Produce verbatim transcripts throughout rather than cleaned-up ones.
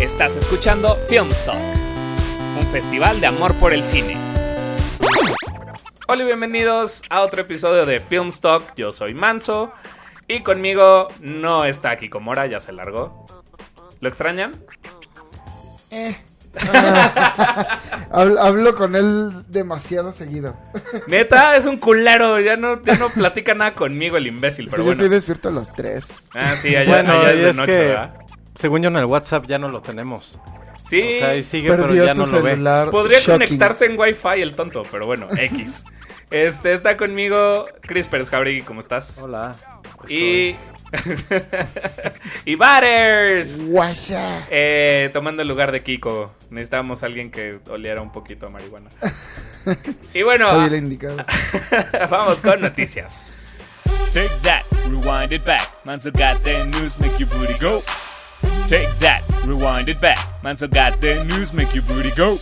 Estás escuchando Filmstock, un festival de amor por el cine. Hola y bienvenidos a otro episodio de Filmstock. Yo soy Manso y conmigo no está Kiko Mora, ya se largó. ¿Lo extrañan? Eh. Ah, hablo, hablo con él demasiado seguido. Neta, es un culero. Ya no, ya no platica nada conmigo el imbécil, es pero que bueno. Yo estoy despierto a las tres. Ah, sí, allá, bueno, allá es de es noche, que, ¿verdad? Según yo en el WhatsApp ya no lo tenemos. Sí. O sea, ahí sigue, Perdió pero ya su no lo ve. celular. Podría Shocking. conectarse en Wi-Fi el tonto, pero bueno, X. Este, está conmigo Chris Pérez Jauregui, ¿cómo estás? Hola. Y... y Butters. Guasha. Eh, tomando el lugar de Kiko. Necesitábamos a alguien que oliera un poquito a marihuana. Y bueno, Soy el indicado. vamos con noticias. Take that, rewind it back. Manso got the news, make your booty go. Take that, rewind it back. Manso got the news, make your booty go.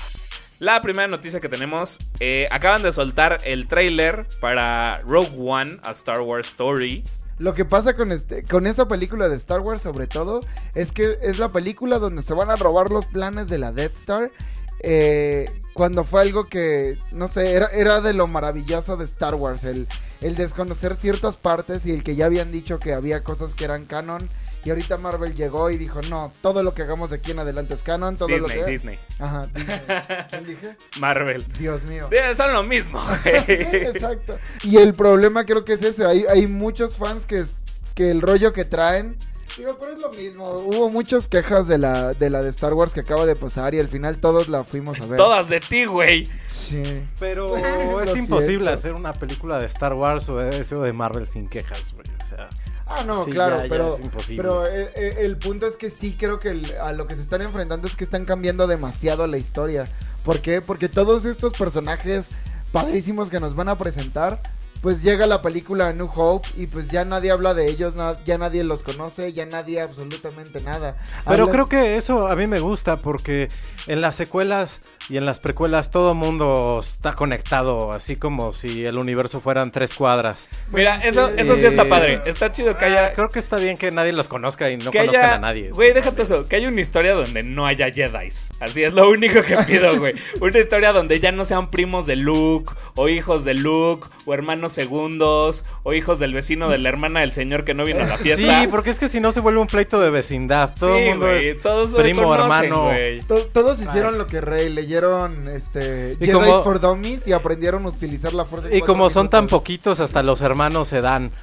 La primera noticia que tenemos, eh, acaban de soltar el tráiler para Rogue One, a Star Wars Story. Lo que pasa con este, con esta película de Star Wars, sobre todo, es que es la película donde se van a robar los planes de la Death Star. Eh, cuando fue algo que, no sé, era, era de lo maravilloso de Star Wars, el, el desconocer ciertas partes y el que ya habían dicho que había cosas que eran canon. Y ahorita Marvel llegó y dijo, no, todo lo que hagamos de aquí en adelante es canon, todo Disney, lo que... Disney. Ajá, Disney. ¿Quién dije? Marvel. Dios mío. Eh, Son lo mismo. Exacto. Y el problema creo que es ese. Hay, hay muchos fans que, que el rollo que traen. Digo, pero es lo mismo. Hubo muchas quejas de la, de la de Star Wars que acaba de pasar. Y al final todos la fuimos a ver. Todas de ti, güey. Sí. Pero Lo es imposible siento. hacer una película de Star Wars o de eso de Marvel sin quejas, güey. O sea, Ah, no, sí, claro, ya- ya pero, es imposible. pero el, el- el punto es que sí creo que el- a lo que se están enfrentando es que están cambiando demasiado la historia. ¿Por qué? Porque todos estos personajes padrísimos que nos van a presentar, pues llega la película New Hope y pues ya nadie habla de ellos, na- ya nadie los conoce, ya nadie absolutamente nada. Pero Hablan- creo que eso a mí me gusta porque en las secuelas y en las precuelas todo mundo está conectado, así como si el universo fueran tres cuadras. Mira, Sí. eso, eso sí está Eh, padre. Está chido que haya... Ah, creo que está bien que nadie los conozca y no que conozcan haya, a nadie. güey, déjate eso, que haya una historia donde no haya Jedis. Así es lo único que pido, güey. Una historia donde ya no sean primos de Luke, o hijos de Luke, o hermanos segundos, o hijos del vecino de la hermana del señor que no vino a la fiesta. Sí, porque es que si no se vuelve un pleito de vecindad. Todo Sí, el mundo güey, es todos se primo, conocen, hermano. güey. To- todos hicieron lo que Rey, leyeron este Y Jedi como- for Dummies y aprendieron a utilizar la fuerza. en Y cuatro como son tan minutos. poquitos, hasta los hermanos se dan.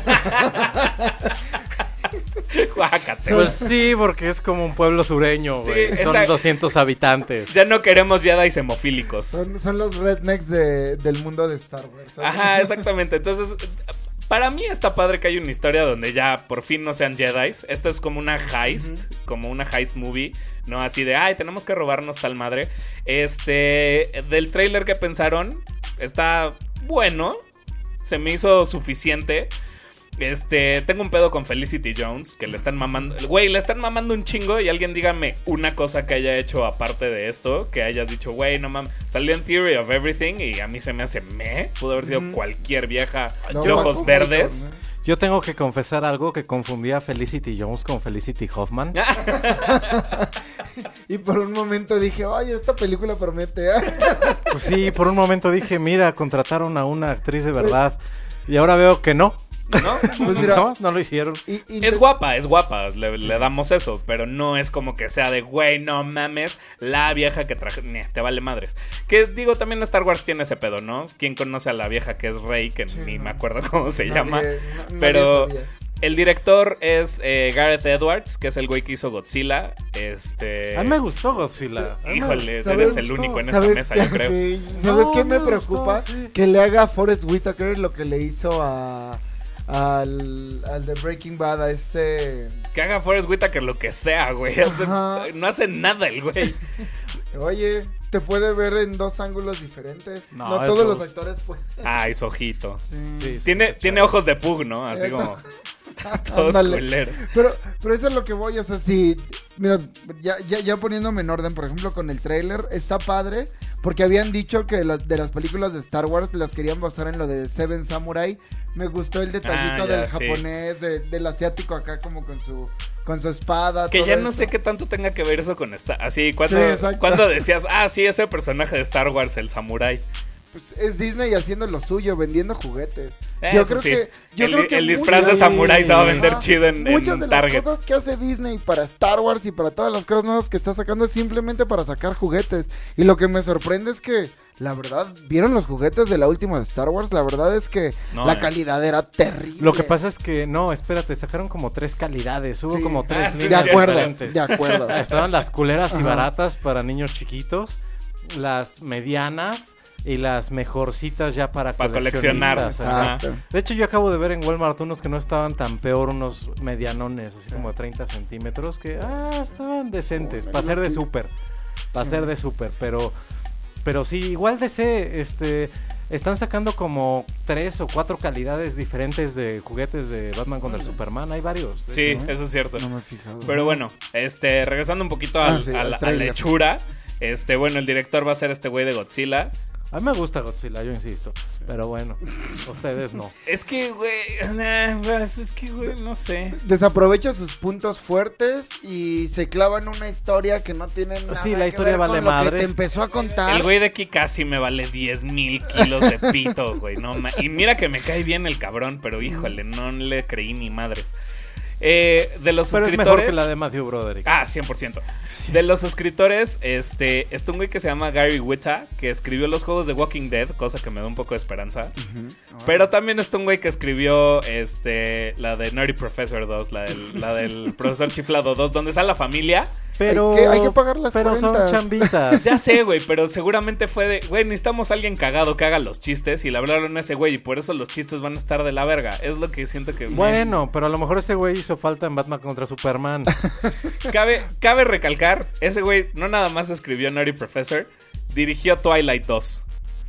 Guácate. Pues sí, porque es como un pueblo sureño, Sí, güey. Son esa- doscientos habitantes. Ya no queremos Jedis hemofílicos. Son, son los rednecks de, del mundo de Star Wars. ¿sabes? Ajá, exactamente. Entonces, para mí está padre que hay una historia donde ya por fin no sean Jedis. Esto es como una heist, como una heist movie, no así de, ay, tenemos que robarnos tal madre. Este, del tráiler que pensaron, está bueno, se me hizo suficiente. Este, tengo un pedo con Felicity Jones, que le están mamando, güey, le están mamando un chingo y alguien dígame una cosa que haya hecho aparte de esto, que hayas dicho, güey, no mames, salió en Theory of Everything y a mí se me hace me, pudo haber sido Ujú. cualquier vieja No, de ojos ¿cómo? verdes. Yo tengo que confesar algo que confundía a Felicity Jones con Felicity Hoffman. Y por un momento dije, oye, esta película promete. Pues sí, por un momento dije, mira, contrataron a una actriz de verdad. Y ahora veo que no. ¿No? Pues mira, no, no lo hicieron. y, y Es guapa, es guapa, le, le damos eso, pero no es como que sea de, güey, no mames, la vieja que traje, Nye, te vale madres. Que digo, también Star Wars tiene ese pedo, ¿no? ¿Quién conoce a la vieja que es Rey? Que Sí, ni no. me acuerdo cómo se nadie- llama. na- nadie Pero sabía. el director es eh, Gareth Edwards, que es el güey que hizo Godzilla. Este... A mí me gustó Godzilla. A mí me- Híjole, ¿sabes? eres el único en esta ¿Sabes mesa, qué? yo creo. Sí. ¿Sabes No, qué me me preocupa? gustó, sí. Que le haga a Forrest Whitaker lo que le hizo a al, al de Breaking Bad, a este... Que haga Forrest Whitaker lo que sea, güey. Hace- Ajá. no hace nada el güey. Oye, te puede ver en dos ángulos diferentes. No, No, todos eso los es- actores pueden. Ay, su ojito. Sí. Sí, sí. Tiene, tiene ojos de pug, ¿no? Así como todos Ándale. culeros. Pero, pero eso es lo que voy, o sea, si... Mira, ya, ya, ya poniéndome en orden, por ejemplo, con el tráiler, está padre porque habían dicho que las, de las películas de Star Wars las querían basar en lo de Seven Samurai. Me gustó el detallito Ah, ya, del sí. japonés, de, del asiático acá como con su con su espada. Que todo ya no eso. sé qué tanto tenga que ver eso con esta. Así, cuando, Sí, exacto. cuando decías, ah, sí, ese personaje de Star Wars, el samurái. Pues es Disney haciendo lo suyo, vendiendo juguetes. Eh, yo eso creo sí. que yo el creo que el disfraz de muchas- samurái se va a vender Ajá. chido en, en Muchas de las Target. cosas que hace Disney para Star Wars y para todas las cosas nuevas que está sacando es simplemente para sacar juguetes. Y lo que me sorprende es que, la verdad, ¿vieron los juguetes de la última de Star Wars? La verdad es que No, la eh. calidad era terrible. Lo que pasa es que, no, espérate, sacaron como tres calidades. Hubo Sí. como tres Ah, sí, De líneas sí, acuerdo, diferentes. de acuerdo. Estaban las culeras y Ajá. baratas para niños chiquitos, las medianas y las mejorcitas ya para, Para coleccionar. coleccionistas, ajá. Exacto. De hecho, yo acabo de ver en Walmart unos que no estaban tan peor, unos medianones, así como de treinta centímetros, que ah, estaban decentes, Oh, para ser de sí. súper, para Sí. ser de súper, pero, pero sí, igual D C, este, están sacando como tres o cuatro calidades diferentes de juguetes de Batman contra el Superman, hay varios. de Sí, hecho. eso es cierto. No me he fijado. Pero bueno, este, regresando un poquito Ah, al- sí, a, al la, a la tráiler. hechura. Este, bueno, el director va a ser este güey de Godzilla. A mí me gusta Godzilla, yo insisto, pero bueno, ustedes no. Es que, güey, nah, pues, es que, güey, no sé. Desaprovecha sus puntos fuertes y se clava en una historia que no tiene nada Sí, la que historia ver vale con lo que madres. te empezó a contar. El güey de aquí casi me vale diez mil kilos de pito, güey. No, ma- y mira que me cae bien el cabrón, pero híjole, no le creí ni madres. Eh, de los Pero es escritores. mejor que la de Matthew Broderick. Ah, cien por ciento. De los escritores, este, está un güey que se llama Gary Whitta, que escribió los juegos de Walking Dead, cosa que me da un poco de esperanza. Ujú. Pero también está un güey que escribió este, la de Nerdy Professor dos, la del, la del Profesor Chiflado dos, donde sale la familia. Pero Hay que- hay que pagar las pero son cuentas. chambitas. Ya sé, güey, pero seguramente fue de, güey, necesitamos a alguien cagado que haga los chistes, y le hablaron a ese güey, y por eso los chistes van a estar de la verga. Es lo que siento que... me- Bueno, pero a lo mejor ese güey hizo falta en Batman contra Superman. Cabe, cabe recalcar, ese güey no nada más escribió Nerdy Professor, dirigió Twilight dos.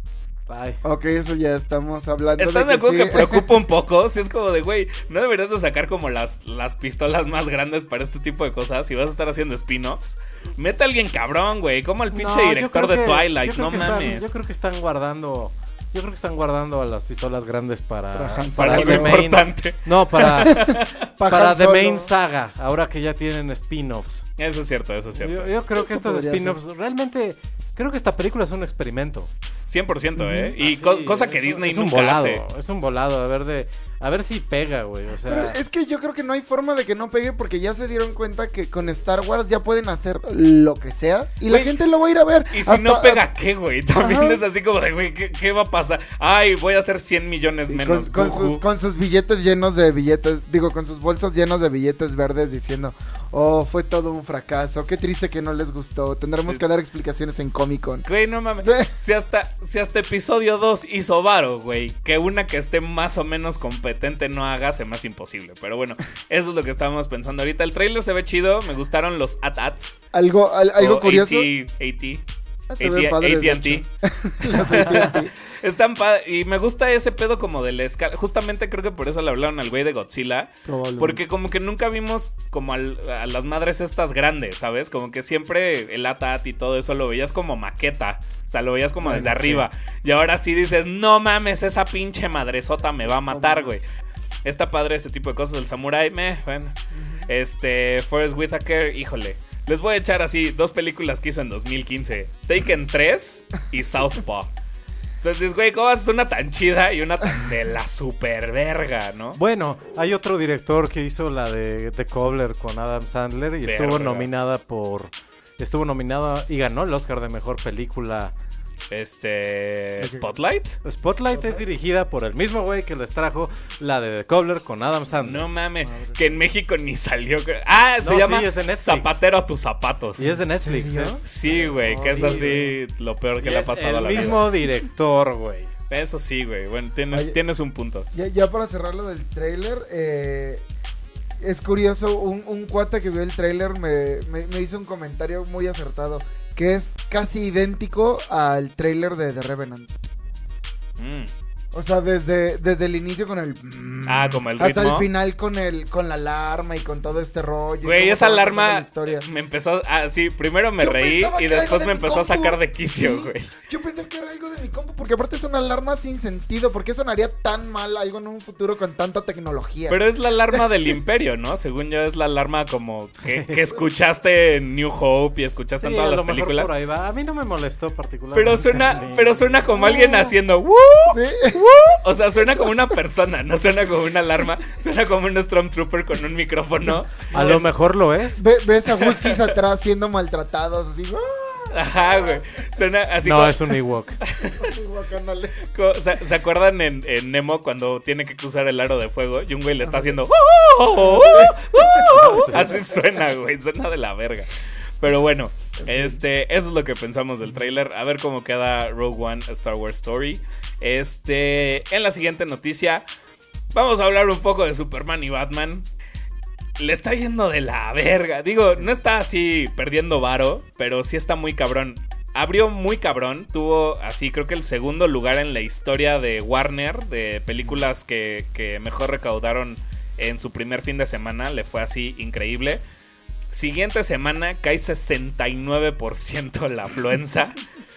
Ay. Ok, eso ya estamos hablando. ¿Estás de de acuerdo sí. que preocupa un poco? Si es como de, güey, no deberías de sacar como las, las pistolas más grandes para este tipo de cosas. Si vas a estar haciendo spin-offs, mete a alguien cabrón, güey. Como el pinche No, yo director creo de que- Twilight, yo creo no que están- mames. yo creo que están guardando. Yo creo que están guardando a las pistolas grandes para. Para Han Para Solo. lo The main- importante. No, para. Pa' para Han The Solo. Main Saga. Ahora que ya tienen spin-offs. Eso es cierto, eso es cierto. Yo, yo creo que Eso estos podría spin-offs. Realmente. Creo que esta película es un experimento. cien por ciento, ¿eh? Y Ah, Sí, co- cosa que es un- Disney es un nunca volado, hace. Es un volado. A ver de. A ver si pega, güey. O Pero sea. es que yo creo que no hay forma de que no pegue porque ya se dieron cuenta que con Star Wars ya pueden hacer lo que sea y la Güey, gente lo va a ir a ver. Y si Hasta- no pega, ¿qué, güey? También Ajá. es así como de, güey, ¿qué, qué va a pasar? Ay, voy a hacer cien millones y menos. con, con Ujú. sus, con sus billetes llenos de billetes, digo, con sus bolsos llenos de billetes verdes diciendo, oh, fue todo un fracaso, qué triste que no les gustó, tendremos Sí. que dar explicaciones en Comic Con. Güey, no mames. Sí. Si hasta, si hasta episodio dos hizo varo, güey, que una que esté más o menos competente no haga, se me hace imposible. Pero bueno, eso es lo que estábamos pensando ahorita. El trailer se ve chido, me gustaron los at-ats. Algo, al- algo o curioso. A T, A T. Ah, se ven padres, de A T and T. hecho. Los A T and T. Están padres. Y me gusta ese pedo como de la escala. Justamente creo que por eso le hablaron al güey de Godzilla. Probablemente. Porque como que nunca vimos como al- a las madres estas grandes, ¿sabes? Como que siempre el A T A T y todo eso lo veías como maqueta. O sea, lo veías como Bueno, desde sí. arriba. Y ahora sí dices, no mames, esa pinche madresota me va a matar, güey. Está padre este tipo de cosas. El samurai, meh, bueno. Este, Forrest Whitaker, híjole. Les voy a echar así dos películas que hizo en dos mil quince. Taken tres y Southpaw. Entonces, güey, ¿cómo haces una tan chida y una tan de la super verga, no? Bueno, hay otro director que hizo la de The Cobbler con Adam Sandler y estuvo Verga. nominada por. Estuvo nominada y ganó el Oscar de mejor película. Este. Spotlight. Spotlight es dirigida por el mismo güey que les trajo la de The Cobbler con Adam Sandler. No mames, que en México ni salió. Ah, se No, llama sí, es de Netflix. Zapatero a tus zapatos. Y es de Netflix, ¿Serio? ¿eh? Sí, güey, que es Sí, así lo peor que Y le ha es pasado a el la mismo director, güey. vida. Eso sí, güey. Bueno, tienes, Oye. tienes un punto. Ya, ya para cerrar lo del trailer, eh, es curioso, un, un cuate que vio el trailer me, me, me hizo un comentario muy acertado, que es casi idéntico al trailer de The Revenant. Mm. O sea, desde, desde el inicio con el... Ah, como el hasta ritmo. el final con el con la alarma y con todo este rollo. Güey, esa alarma me empezó... Ah, sí, primero me Yo reí pensaba y que era después algo me de mi empezó a compu. sacar de quicio, Sí. güey. Yo pensé que era algo de mi compu, porque aparte es una alarma sin sentido. ¿Por qué sonaría tan mal algo en un futuro con tanta tecnología? Pero es la alarma del imperio, ¿no? Según yo es la alarma como que, que escuchaste en New Hope y escuchaste Sí, en todas a las lo mejor películas. por ahí va. A mí no me molestó particularmente. Pero suena, Sí. pero suena como alguien haciendo ¡Woo! ¿Sí? O sea, suena como una persona, no suena como una alarma. Suena como un Stormtrooper con un micrófono. A lo mejor lo es. Ve- ves a Wookiees atrás siendo maltratados, así. ¡ah! Ajá, güey. Suena así No, como, es un Ewok. Guacándole. como- ¿se, se acuerdan en, en Nemo cuando tiene que cruzar el aro de fuego? Y un güey le está haciendo así suena, güey. Suena de la verga. Pero bueno, este, eso es lo que pensamos del tráiler. A ver cómo queda Rogue One A Star Wars Story. Este, en la siguiente noticia vamos a hablar un poco de Superman y Batman. Le está yendo de la verga. Digo, no está así perdiendo varo, pero sí está muy cabrón. Abrió muy cabrón. Tuvo así, creo que el segundo lugar en la historia de Warner, de películas que, que mejor recaudaron en su primer fin de semana. Le fue así increíble. Siguiente semana cae sesenta y nueve por ciento la afluencia.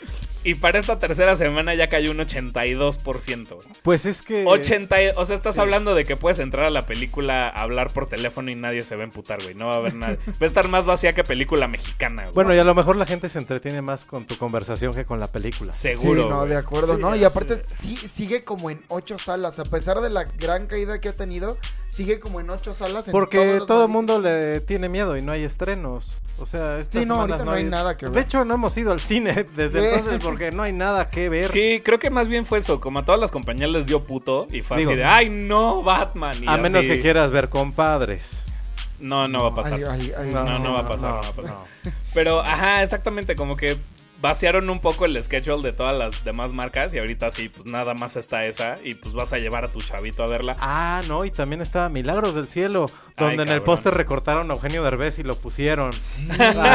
Y para esta tercera semana ya cayó un ochenta y dos por ciento. Pues es que... ochenta, o sea, estás Sí. hablando de que puedes entrar a la película a hablar por teléfono y nadie se va a emputar, güey. No va a haber nada. Va a estar más vacía que película mexicana, güey. Bueno, y a lo mejor la gente se entretiene más con tu conversación que con la película. Seguro. Sí, no, güey. de acuerdo, Sí, ¿no? Y así aparte es. sí, sigue como en ocho salas. A pesar de la gran caída que ha tenido, sigue como en ocho salas. En Porque todos los todo el malditos- mundo le tiene miedo y no hay estrenos. O sea, estas Sí, no, semanas ahorita no hay nada que ver. De hecho, no hemos ido al cine desde Sí. entonces porque no hay nada que ver. Sí, creo que más bien fue eso. Como a todas las compañías les dio puto y fue Digo, así de, ay, no, Batman. Y a menos así. que quieras ver compadres. No, no va a pasar. Ay, ay, ay, No, no, va a pasar, no va a pasar. Pero, ajá, exactamente, como que vaciaron un poco el schedule de todas las demás marcas y ahorita sí, pues nada más está esa y pues vas a llevar a tu chavito a verla. Ah, no, y también estaba Milagros del Cielo, donde en el cabrón. póster recortaron a Eugenio Derbez y lo pusieron. Sí,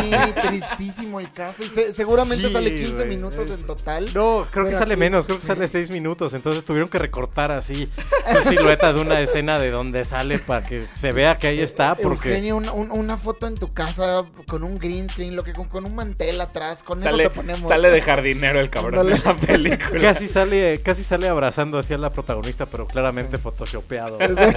tristísimo el caso. Y se- seguramente Sí, sale quince güey, minutos es- en total. No, creo que Pero sale aquí- menos, creo que sí. sale seis minutos, entonces tuvieron que recortar así su silueta de una escena de donde sale para que se vea que ahí está, porque... Eugenio, un- un- una foto en tu casa con un green screen, lo que con, con un mantel atrás, con Sale, eso te ponemos. sale de jardinero el cabrón Ándale. de la película. Casi sale, casi sale abrazando hacia la protagonista, pero claramente photoshopeado.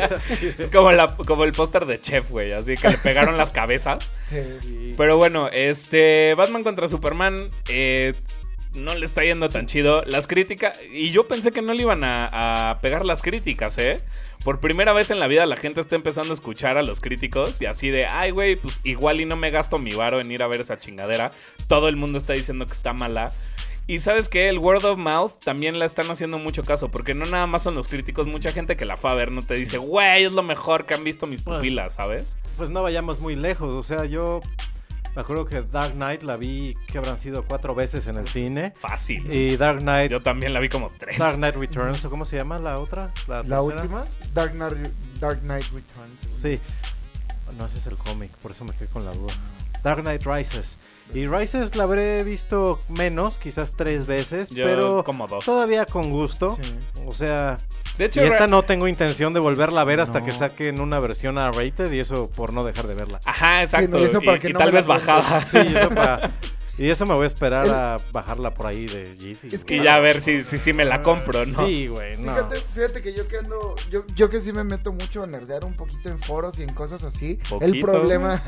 Es como, la, como el póster de Chef, güey, así que le pegaron las cabezas. Sí. Sí. Pero bueno, este Batman contra Superman eh, no le está yendo tan chido. Las críticas, y yo pensé que no le iban a, a pegar las críticas, ¿eh? Por primera vez en la vida la gente está empezando a escuchar a los críticos y así de, ay, güey, pues igual y no me gasto mi varo en ir a ver esa chingadera. Todo el mundo está diciendo que está mala. Y ¿sabes qué? El word of mouth también la están haciendo mucho caso, porque no nada más son los críticos, mucha gente que la fue a ver no te dice, güey, es lo mejor que han visto mis Pues- pupilas, ¿sabes? Pues no vayamos muy lejos, o sea, yo me acuerdo que Dark Knight la vi, que habrán sido cuatro veces en el cine. Fácil. Y Dark Knight, Yo también la vi como tres. Dark Knight Returns, ¿o cómo se llama la otra? La tercera? última, Dark Knight, Dark Knight Returns. Sí. No, ese es el cómic, por eso me quedé con la duda. Dark Knight Rises. Y Rises la habré visto menos, quizás tres veces, Yo pero como dos. todavía con gusto. Sí. O sea, De y hecho, esta re- no tengo intención de volverla a ver hasta No. que saquen una versión R-rated y eso por no dejar de verla. Ajá, exacto. Sí, no, y eso y para que y no tal me la vez compres. bajada. Sí, eso pa- y eso me voy a esperar El- a bajarla por ahí de Jiffy. Es güey. que- Y ya a ver si, si, si me la compro, ¿no? Sí, güey, no. Fíjate, fíjate que yo que ando, yo, yo que sí me meto mucho a nerdear un poquito en foros y en cosas así. Poquito. El problema,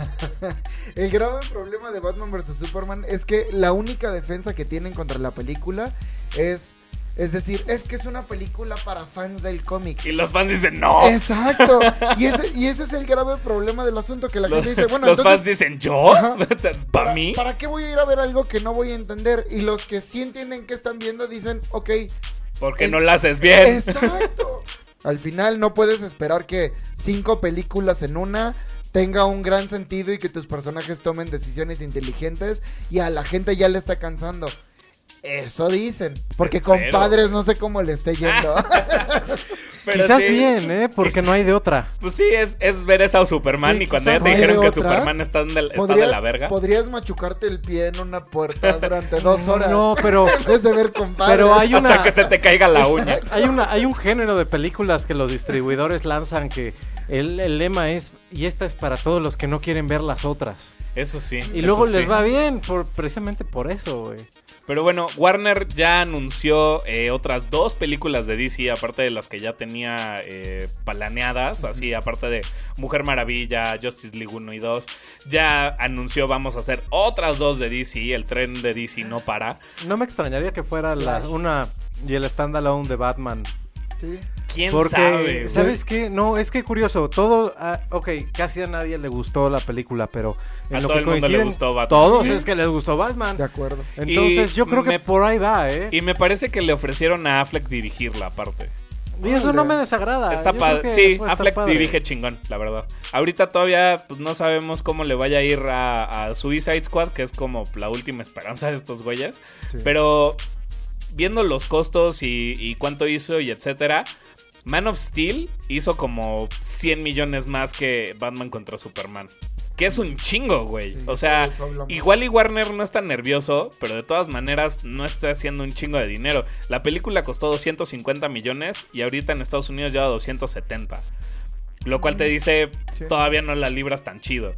el grave problema de Batman versus Superman es que la única defensa que tienen contra la película es, es decir, es que es una película para fans del cómic. Y los fans dicen, no. Exacto. Y ese, y ese es el grave problema del asunto, que la Los, gente dice, bueno, los entonces, fans dicen, ¿yo? Ajá. ¿Para mí? ¿para qué voy a ir a ver algo que no voy a entender? Y los que sí entienden que están viendo dicen, ok, Porque el- no la haces bien. exacto. Al final no puedes esperar que cinco películas en una tenga un gran sentido y que tus personajes tomen decisiones inteligentes y a la gente ya le está cansando. Eso dicen. Porque Espero. compadres no sé cómo le esté yendo. Pero Quizás sí, bien, ¿eh? Porque no hay de otra. Pues sí, es, es ver esa Superman Sí, y cuando ya quizás te no hay dijeron de que otra. Superman está, de, está de la verga. Podrías machucarte el pie en una puerta durante dos horas. No, pero... En vez de ver compadres. Pero hay una... Hasta que se te caiga la uña. Hay, una, hay un género de películas que los distribuidores lanzan que el, el lema es, y esta es para todos los que no quieren ver las otras. Eso sí. Y eso luego sí. les va bien, por, precisamente por eso, güey. Pero bueno, Warner ya anunció eh, otras dos películas de D C, aparte de las que ya tenía eh, planeadas, así aparte de Mujer Maravilla, Justice League uno y dos. Ya anunció vamos a hacer otras dos de D C, el tren de D C no para. No me extrañaría que fuera la, una y el standalone de Batman. Sí. ¿Quién Porque, sabe? ¿sabes qué? No, es que curioso, todo, ah, ok, casi a nadie le gustó la película, pero en A lo todo que el mundo le coinciden gustó Batman. todos Sí. es que les gustó Batman. De acuerdo. Entonces Y yo creo que me- por ahí va, ¿eh? Y me parece que le ofrecieron a Affleck dirigirla aparte. Y, eso no me desagrada. Está Yo padre. creo que Sí, puede estar Affleck padre. dirige chingón, la verdad. Ahorita todavía pues, no sabemos cómo le vaya a ir a, a Suicide Squad, que es como la última esperanza de estos güeyes. Sí. Pero viendo los costos y, y cuánto hizo y etcétera, Man of Steel hizo como cien millones más que Batman contra Superman. Que es un chingo, güey. Sí, O sea, eso hablamos. igual y Warner no está nervioso, pero de todas maneras no está haciendo un chingo de dinero. La película costó doscientos cincuenta millones y ahorita en Estados Unidos lleva doscientos setenta. Lo cual te dice, Sí. todavía no la libras tan chido.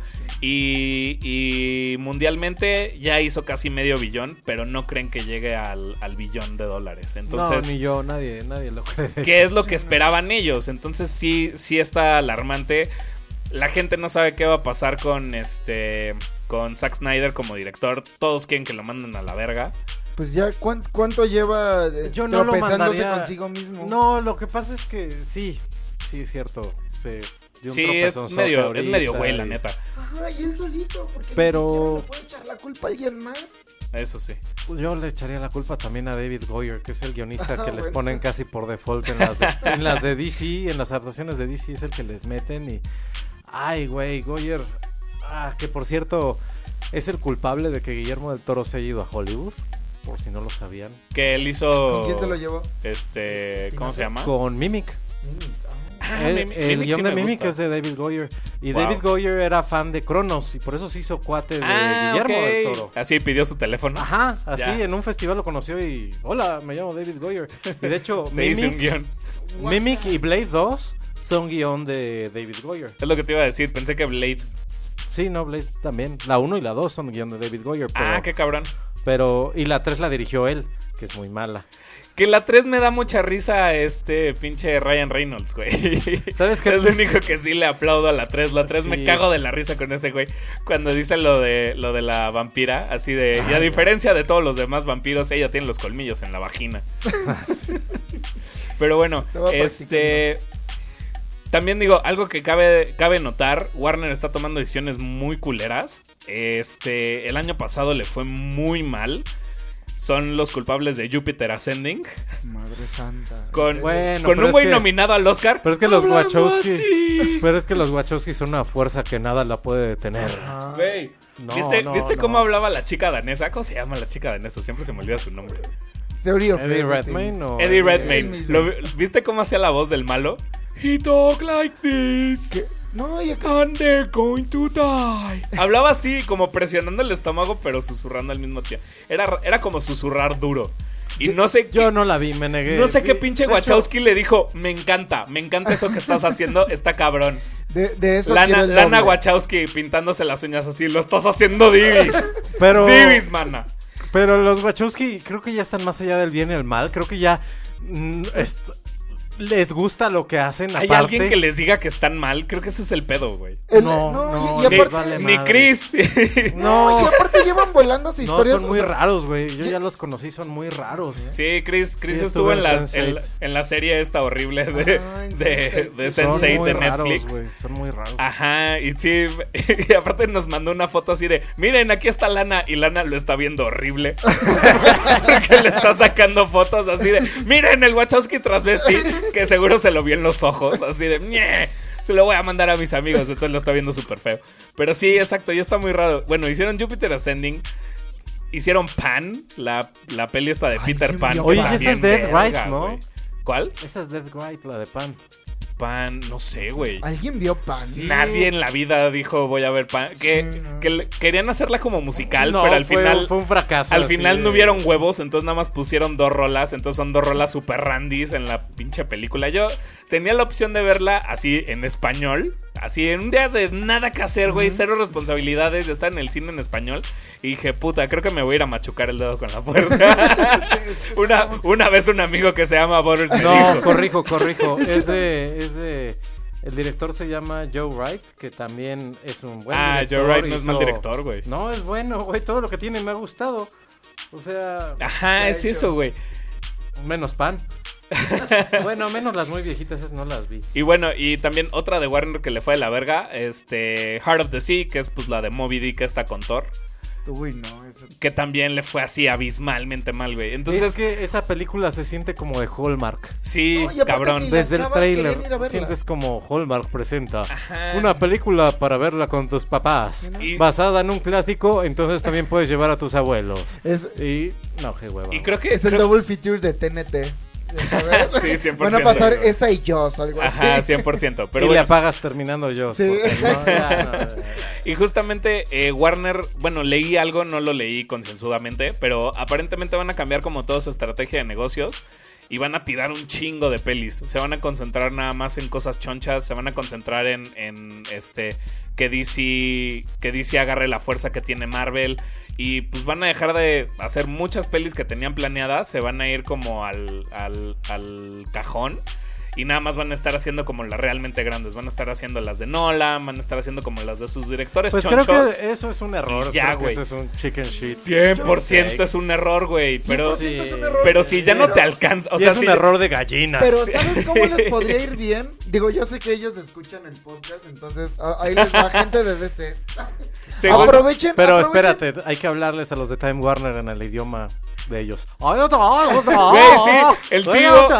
Y, y mundialmente ya hizo casi medio billón, pero no creen que llegue al, al billón de dólares. Entonces, No, ni yo, nadie, nadie lo cree. ¿qué es lo que esperaban ellos? Entonces sí, sí está alarmante. La gente no sabe qué va a pasar con este con Zack Snyder como director. Todos quieren que lo manden a la verga. Pues ya, ¿cuán- ¿cuánto lleva eh, Yo no lo tropezándose mandaría... consigo mismo? No, lo que pasa es que sí, sí es cierto. Se dio un Sí, es tropezonzote medio, es ahorita medio güey, la y- neta. Ajá, y él solito, porque Pero- ni siquiera le puede echar la culpa a alguien más. Eso sí. Pues yo le echaría la culpa también a David Goyer, que es el guionista Ah, que les bueno. ponen casi por default en las, de, en las de D C, en las adaptaciones de D C es el que les meten y... Ay, güey, Goyer... Ah, que por cierto, es el culpable de que Guillermo del Toro se haya ido a Hollywood, por si no lo sabían. Que él hizo. ¿Con quién se lo llevó? Este. ¿Cómo se llama? Con Mimic. Ah, el Mimic- el Mimic guión sí de me Mimic gusta. es de David Goyer. Y Wow. David Goyer era fan de Cronos y por eso se hizo cuate de Ah, Guillermo ok. del Toro. Así pidió su teléfono. Ajá, así Ya. en un festival lo conoció y... Hola, me llamo David Goyer. Y de hecho, Te hice un Mimic, guión. Mimic y Blade dos son guión de David Goyer. Es lo que te iba a decir. Pensé que Blade. Sí, no, Blade también. La uno y la dos son guión de David Goyer. Pero, Ah, qué cabrón. pero y la tres la dirigió él, que es muy mala. Que la tres me da mucha risa a este pinche Ryan Reynolds, güey. ¿Sabes qué? Es lo único que sí le aplaudo a la tres. La tres me Sí. cago de la risa con ese güey. Cuando dice lo de lo de la vampira, así de... Y a diferencia de todos los demás vampiros, ella tiene los colmillos en la vagina. Pero bueno, Estaba este... También digo, algo que cabe, cabe notar, Warner está tomando decisiones muy culeras. Este, el año pasado le fue muy mal. Son los culpables de Jupiter Ascending. Madre santa. Con, Bueno, con pero un es güey que- nominado al Oscar. Pero es que los Hablando Wachowski... así. Pero es que los Wachowski son una fuerza que nada la puede detener. Ajá. Güey, No, ¿viste, no, ¿viste no. cómo hablaba la chica danesa? ¿Cómo se llama la chica danesa? Siempre se me olvida su nombre. Theory of Eddie Everything. Redmayne o... Eddie Él Redmayne. mismo. ¿Lo- ¿Viste cómo hacía la voz del malo? He talk like this. ¿Qué? No, y acá... And they're going to die. Hablaba así, como presionando el estómago, pero susurrando al mismo tiempo. Era, era como susurrar duro. Y no sé Yo qué, no la vi, me negué. no sé qué Vi- pinche de hecho, Wachowski le dijo, me encanta, me encanta eso que estás haciendo, está cabrón. De, de eso Lana, quiero el Lana doble. Wachowski pintándose las uñas así, lo estás haciendo divis. Pero... Divis, mana. Pero los Wachowski creo que ya están más allá del bien y el mal. Creo que ya mm, es- les gusta lo que hacen. ¿Hay aparte. alguien que les diga que están mal? Creo que ese es el pedo, güey. El- No, no, no, y, y les aparte, vale Ni madre. Chris. no, y No, aparte llevan volándose no, historias. son muy o sea, raros, güey. Yo ya los conocí, son muy raros. Sí, Chris, Chris Sí, estuvo estuvo en en la, sense en, eight. en la serie esta horrible de, Ay, de, sense eight, de sí. sense eight muy de raros, Netflix. güey. Son muy raros. Ajá, y sí, y aparte nos mandó una foto así de, miren, aquí está Lana, y Lana lo está viendo horrible. Porque le está sacando fotos así de, miren el Wachowski transvesti, que seguro se lo vio en los ojos, así de, ñe, se lo voy a mandar a mis amigos, entonces lo está viendo súper feo. Pero sí, exacto, ya está muy raro. Bueno, hicieron Jupiter Ascending. hicieron Pan, la, la peli esta de Ay, Peter qué Pan. mío. Oye, También esa es Dead verga, Right, ¿no? güey. ¿Cuál? Esa es Dead Right, la de Pan. Pan, no sé, güey. ¿Alguien vio Pan? Sí. Nadie en la vida dijo voy a ver Pan. Que, Sí, no. que le- querían hacerla como musical, No, pero al fue, final... fue un fracaso. Al así final de- no hubieron huevos, entonces nada más pusieron dos rolas. Entonces son dos rolas super randis en la pinche película. Yo tenía la opción de verla así en español. Así en un día de nada que hacer, güey. Cero responsabilidades. Yo estaba en el cine en español. Y dije, puta, creo que me voy a ir a machucar el dedo con la puerta. una, una vez un amigo que se llama Butters me No, dijo. corrijo, corrijo. Es de, es de... El director se llama Joe Wright, que también es un buen Ah, director. Joe Wright no es hizo- mal director, güey. No, es bueno, güey. Todo lo que tiene me ha gustado. O sea, Ajá, es eso, güey. menos Pan. Bueno, menos las muy viejitas, esas no las vi. Y bueno, y también otra de Warner que le fue de la verga, este, Heart of the Sea, que es pues la de Moby Dick, esta con Thor, Uy, no. Eso... que también le fue así abismalmente mal, güey. Entonces, es que esa película se siente como de Hallmark. sí, No, y aparte cabrón. ni Desde el chavas querían trailer ir a verla. sientes como Hallmark presenta Ajá. una película para verla con tus papás, Y- basada en un clásico, entonces también puedes llevar a tus abuelos. Es, Y no, qué hueva. Y creo que... es el creo- double feature de T N T. ¿Sabes? Sí, cien por ciento. Van a pasar güey. esa y yo, algo así. Ajá, cien por ciento. Pero y le bueno, apagas terminando yo. Sí. porque no, ya, no, ya. y justamente eh, Warner, bueno, leí algo, no lo leí concienzudamente, pero aparentemente van a cambiar como toda su estrategia de negocios y van a tirar un chingo de pelis. Se van a concentrar nada más en cosas chonchas, se van a concentrar en, en este que D C que D C agarre la fuerza que tiene Marvel y pues van a dejar de hacer muchas pelis que tenían planeadas, se van a ir como al, al, al cajón. Y nada más van a estar haciendo como las realmente grandes. Van a estar haciendo las de Nolan, van a estar haciendo como las de sus directores Pues chonchos. creo que eso es un error. Y ya, creo que güey. eso es un chicken shit. cien por ciento Yo es un error, güey. Pero, cien por ciento es un sí. error. pero si ya no te alcanza. O Y sea, es un si- error de gallinas. Pero ¿sabes cómo les podría ir bien? Digo, yo sé que ellos escuchan el podcast, entonces a- ahí les va gente de D C. según- Aprovechen. Pero aprovechen. espérate, hay que hablarles a los de Time Warner en el idioma de ellos. Güey, sí, el C E O.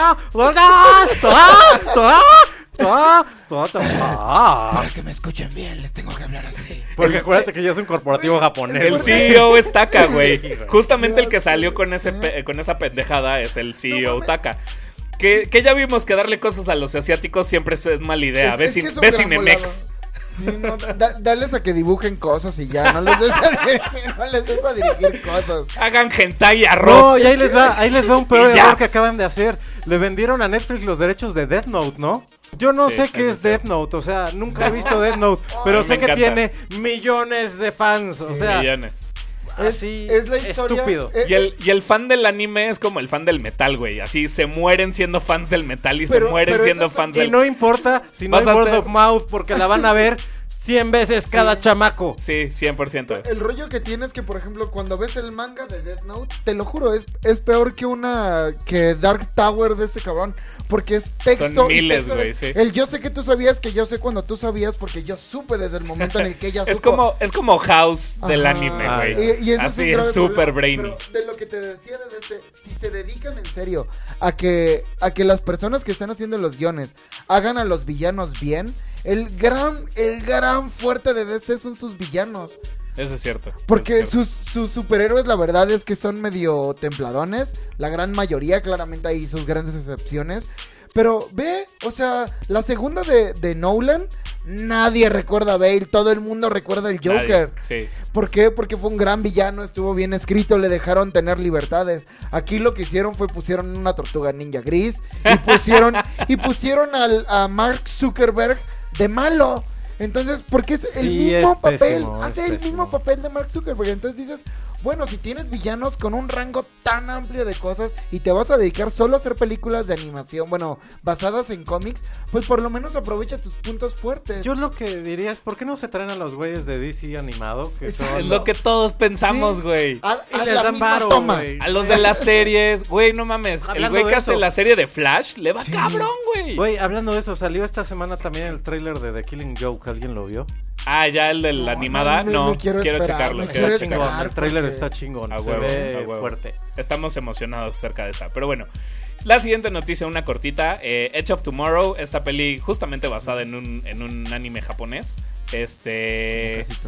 Para que me escuchen bien, les tengo que hablar así. Porque acuérdate que ya es un corporativo japonés. El C E O es Taka, güey. Justamente el que salió con, ese pe- con esa pendejada es el C E O Taka. Que, que ya vimos que darle cosas a los asiáticos siempre es, es mala idea. Es- Ve, es cin- que es un ve gran Cinemex. volado. Sí, no, da- dales a que dibujen cosas y ya, no les des a, no les des a dirigir cosas. Hagan hentai y arroz. No, y ahí les va, ahí les va un peor Y ya. error que acaban de hacer. Le vendieron a Netflix los derechos de Death Note, ¿no? Yo no Sí, sé qué eso es sí. Death Note, o sea, nunca he visto Death Note, pero me sé que encanta. tiene millones de fans, o sea, Millones. así Es la historia. estúpido. eh, Y el, y el fan del anime es como el fan del metal, güey. Así se mueren siendo fans del metal y Pero- se mueren pero siendo eso- fans Y del... no importa si no Vas hay a word hacer- of mouth porque la van a ver cien veces cada chamaco. Sí, cien por ciento. El rollo que tienes que, por ejemplo, cuando ves el manga de Death Note, te lo juro, es, es peor que una que Dark Tower de este cabrón, porque es texto. Son y miles, texto güey, es- sí. El yo sé que tú sabías que yo sé cuando tú sabías, porque yo supe desde el momento en el que ella supo. Es como, es como House del Ajá. anime, Ah, güey. Y, y ese Así un es grave súper problema. brainy. Pero de lo que te decía de D C, si se dedican en serio a que, a que las personas que están haciendo los guiones hagan a los villanos bien, el gran, el gran fuerte de D C son sus villanos. Eso es cierto. Porque eso es cierto. sus, sus superhéroes, la verdad es que son medio templadones. La gran mayoría, claramente hay sus grandes excepciones. Pero ve, o sea, la segunda de, de Nolan, nadie recuerda a Bale, todo el mundo recuerda el Joker. Nadie, sí. ¿Por qué? Porque fue un gran villano, estuvo bien escrito, le dejaron tener libertades. Aquí lo que hicieron fue pusieron una tortuga ninja gris y pusieron y pusieron al, a Mark Zuckerberg de malo. Entonces, porque es el Sí, mismo es papel, pésimo, hace es el pésimo. mismo papel de Mark Zuckerberg. Entonces dices, bueno, si tienes villanos con un rango tan amplio de cosas y te vas a dedicar solo a hacer películas de animación, bueno, basadas en cómics, pues por lo menos aprovecha tus puntos fuertes. Yo lo que diría es, ¿por qué no se traen a los güeyes de D C animado? Que Exacto. son Es lo que todos pensamos, Sí. güey. A, Y a les la dan misma varo, toma. güey. A los de las series, güey, no mames. El Hablando güey que de hace eso. la serie de Flash le va Sí. cabrón, güey. Güey, hablando de eso, salió esta semana también el tráiler de The Killing Joke, ¿alguien lo vio? Ah, ya el de la No, animada, no, no. me- me quiero quiero esperar, checarlo. me quiero quiero checarlo. esperar. el tráiler porque- está chingón, A se huevo, ve a huevo. fuerte. Estamos emocionados acerca de esa. Pero bueno, la siguiente noticia, una cortita. Eh, Edge of Tomorrow, esta peli justamente basada en un, en un anime japonés. Este. Casita de Hollywood.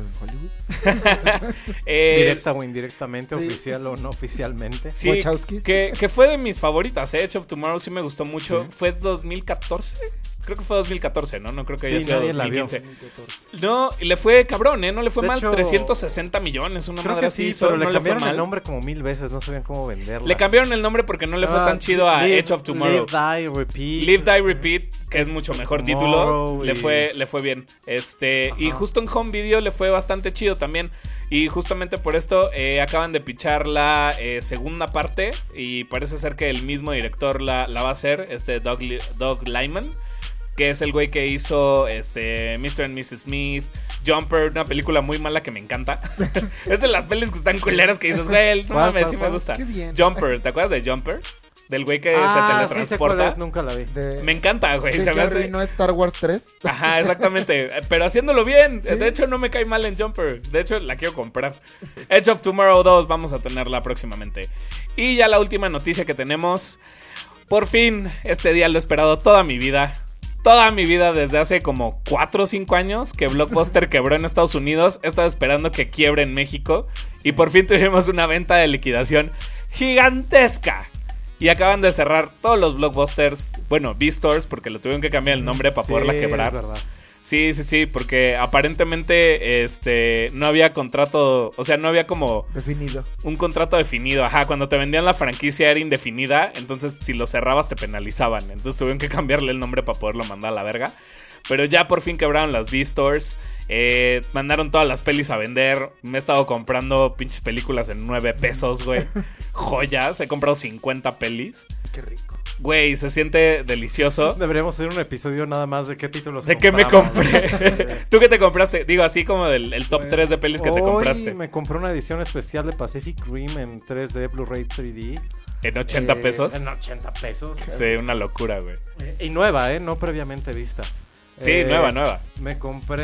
Eh, Directa o indirectamente, sí. oficial o no oficialmente. Sí, Wachowskis. que, que fue de mis favoritas, eh. Edge of Tomorrow sí me gustó mucho. Sí. Fue dos mil catorce. Creo que fue dos mil catorce, ¿no? No creo que haya Sí, sido nadie la dos mil vio. quince. No, y le fue cabrón, ¿eh? No le fue De mal. hecho, trescientos sesenta millones, una Creo madre que así. sí, hizo, pero le no le fue cambiaron mal. el nombre como mil veces, no sabían cómo venderla. Le cambiaron el nombre porque no le fue Ah, tan chido a Live- Edge of Tomorrow. Live, Die, Repeat. Live, Die, Repeat, que es mucho mejor título, Tomorrow le y- fue, le fue bien. Este, y Ajá. justo en Home Video le fue bastante chido también. Y justamente por esto eh, acaban de pichar la eh, segunda parte. Y parece ser que el mismo director la, la va a hacer, este Doug, Li- Doug Liman, que es el güey que hizo este mister and missus Smith, Jumper, una película muy mala que me encanta. Es de las pelis que están culeras que dices, güey, no ¿Cuál, mames, cuál, sí me cuál? gusta. Qué bien. Jumper, ¿te acuerdas de Jumper? Del güey que Ah, se sí sé cuál teletransporta. es, nunca la vi. De, Me encanta, güey. de Se me que hace... arruinó Star Wars tres. Ajá, exactamente. Pero haciéndolo bien. ¿Sí? De hecho, no me cae mal en Jumper. De hecho, la quiero comprar. Edge of Tomorrow dos, vamos a tenerla próximamente. Y ya la última noticia que tenemos. Por fin, este día lo he esperado toda mi vida. Toda mi vida, desde hace como cuatro o cinco años que Blockbuster quebró en Estados Unidos. He estado esperando que quiebre en México. Y por fin tuvimos una venta de liquidación gigantesca. Y acaban de cerrar todos los Blockbusters. Bueno, B-Stores, porque le tuvieron que cambiar el nombre para Sí, poderla es quebrar. verdad. Sí, sí, sí, porque aparentemente este no había contrato, o sea, no había como Definido. un contrato definido. Ajá, cuando te vendían la franquicia era indefinida, entonces si lo cerrabas te penalizaban. Entonces tuvieron que cambiarle el nombre para poderlo mandar a la verga. Pero ya por fin quebraron las B-Stores. Eh, mandaron todas las pelis a vender. Me he estado comprando pinches películas en nueve pesos, güey. Joyas, he comprado cincuenta pelis. Qué rico. Güey, se siente delicioso. Deberíamos hacer un episodio nada más de qué títulos ¿De qué me compramos. compré? ¿Tú qué te compraste? Digo, así como del el top tres de pelis que te Hoy compraste. me compré una edición especial de Pacific Rim en tres D, Blu-ray tres D. ¿En ochenta Eh, pesos? En ochenta pesos. Sí, una locura, güey. Eh, Y nueva, ¿eh? No previamente vista. Sí, Eh, nueva, nueva. Me compré...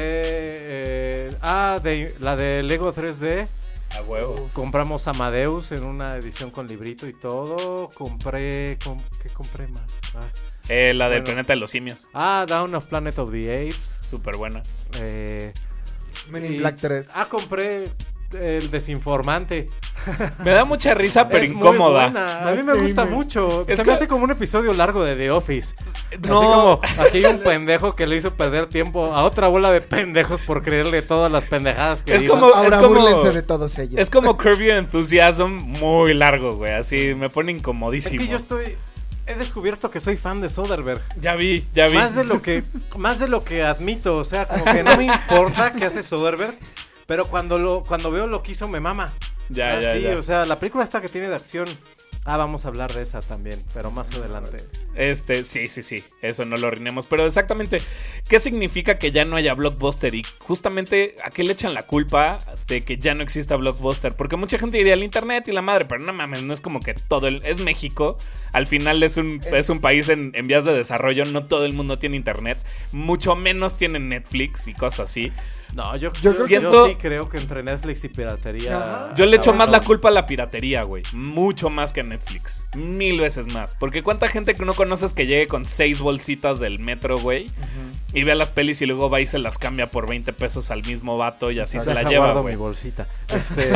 eh, ah, de, la de Lego tres D. A huevo. Compramos Amadeus en una edición con librito y todo. Compré... com- ¿Qué compré más? Ah, Eh, la del Bueno. Planeta de los Simios. Ah, Dawn of Planet of the Apes. Súper buena. Eh, Men in y- Black tres. Ah, compré El Desinformante. Me da mucha risa, pero Es muy incómoda. buena. A mí me gusta Damon. mucho. Es Se que- me hace como un episodio largo de The Office. No. Así como aquí hay un pendejo que le hizo perder tiempo a otra bola de pendejos por creerle todas las pendejadas que Es digo. como- Ahora como- búrlense de todos ellos. Es como Curb Your Enthusiasm muy largo, güey. Así me pone Es incomodísimo. que yo estoy... He descubierto que soy fan de Soderbergh. Ya vi, ya vi. Más de lo que más de lo que admito, o sea, como que no me importa qué hace Soderbergh, pero cuando lo cuando veo lo que hizo me mama. Ya, Ah, ya, sí, ya. o sea, la película esta que tiene de acción. Ah, vamos a hablar de esa también, pero más adelante. Este, sí, sí, sí, eso no lo arruinemos. Pero exactamente, ¿qué significa que ya no haya Blockbuster? Y justamente, ¿a qué le echan la culpa de que ya no exista Blockbuster? Porque mucha gente diría el internet y la madre, pero no mames, no es como que todo el... Es México, al final es un, es un país en, en vías de desarrollo, no todo el mundo tiene internet, mucho menos tienen Netflix y cosas así. No, yo, Yo yo, creo que- yo sí creo que entre Netflix y piratería. Ajá. Yo le echo más la cabrón. culpa a la piratería, güey. Mucho más que a Netflix. Mil veces más. Porque cuánta gente que no conoces que llegue con seis bolsitas del metro, güey. Y vea las pelis y luego va y se las cambia por veinte pesos al mismo vato y así se la Deja, lleva, guardo güey. mi bolsita. Este,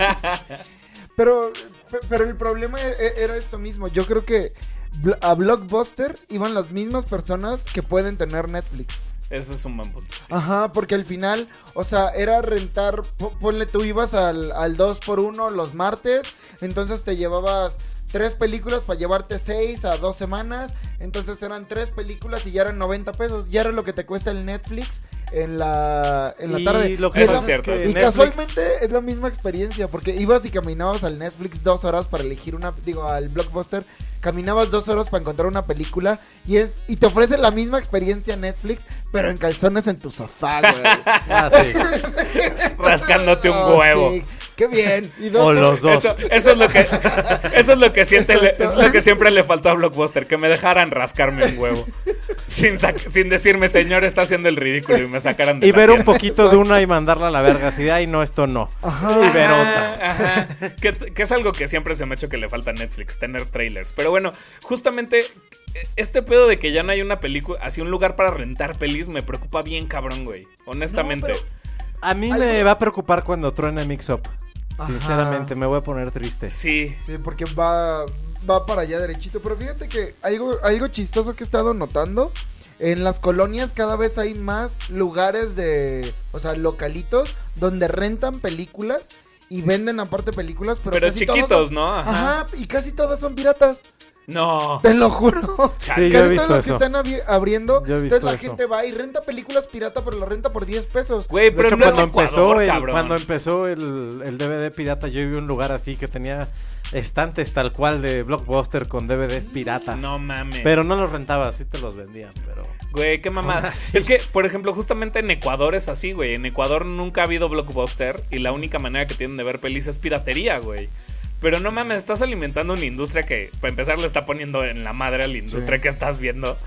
Pero, pe- pero el problema e- e- era esto mismo. Yo creo que bl- a Blockbuster iban las mismas personas que pueden tener Netflix. Ese es un buen punto. sí. Ajá, porque al final, o sea, era rentar, po- ponle, tú ibas al, al dos por uno los martes, entonces te llevabas tres películas para llevarte seis a dos semanas, entonces eran tres películas y ya eran noventa pesos, ya era lo que te cuesta el Netflix en la, en la y tarde. lo que Y es Eso la- es cierto, Y eso es Netflix- casualmente es la misma experiencia, porque ibas y caminabas al Netflix dos horas para elegir una, digo, al Blockbuster, caminabas dos horas para encontrar una película y es y te ofrece la misma experiencia Netflix, pero en calzones en tu sofá, güey. ah, sí. Rascándote un Oh, huevo. sí, qué bien. Y dos O horas- los dos. Eso, eso es lo que eso es lo que siente le- es lo que siempre le faltó a Blockbuster, que me dejaran rascarme un huevo sin sac- sin decirme señor está haciendo el ridículo y me sacaran de Y la ver un pierna. poquito de una y mandarla a la verga. Así de, ay, no, esto no. Ajá. Y ver Ajá, otra. ajá. Que, que es algo que siempre se me ha hecho que le falta a Netflix, tener trailers. Pero bueno, justamente este pedo de que ya no hay una película, así un lugar para rentar pelis, me preocupa bien cabrón, güey. Honestamente. No, A mí Algo- me va a preocupar cuando truene Mix Up. Ajá. Sinceramente, me voy a poner triste. Sí. Sí, porque va, va para allá derechito. Pero fíjate que algo, algo chistoso que he estado notando. En las colonias cada vez hay más lugares de, o sea, localitos donde rentan películas y venden aparte películas, pero, Pero casi chiquitos, todas son- ¿no? Ajá. Ajá, y casi todas son piratas. No. Te lo juro. Sí, Casi yo he todos visto los eso. que están abri- abriendo, Yo he visto entonces la eso. gente va y renta películas pirata, pero la renta por diez pesos. Güey, De pero hecho, no es cuando empezó, Ecuador, el, cabrón. cuando empezó el, el D V D pirata, yo vi un lugar así que tenía estantes tal cual de Blockbuster con D V Ds piratas. No mames. Pero no los rentabas, sí te los vendían, pero... Güey, qué mamada. Es que, por ejemplo, justamente en Ecuador es así, güey. En Ecuador nunca ha habido Blockbuster y la única manera que tienen de ver pelis es piratería, güey. Pero no mames, estás alimentando una industria que, para empezar, le está poniendo en la madre a la industria Sí. que estás viendo.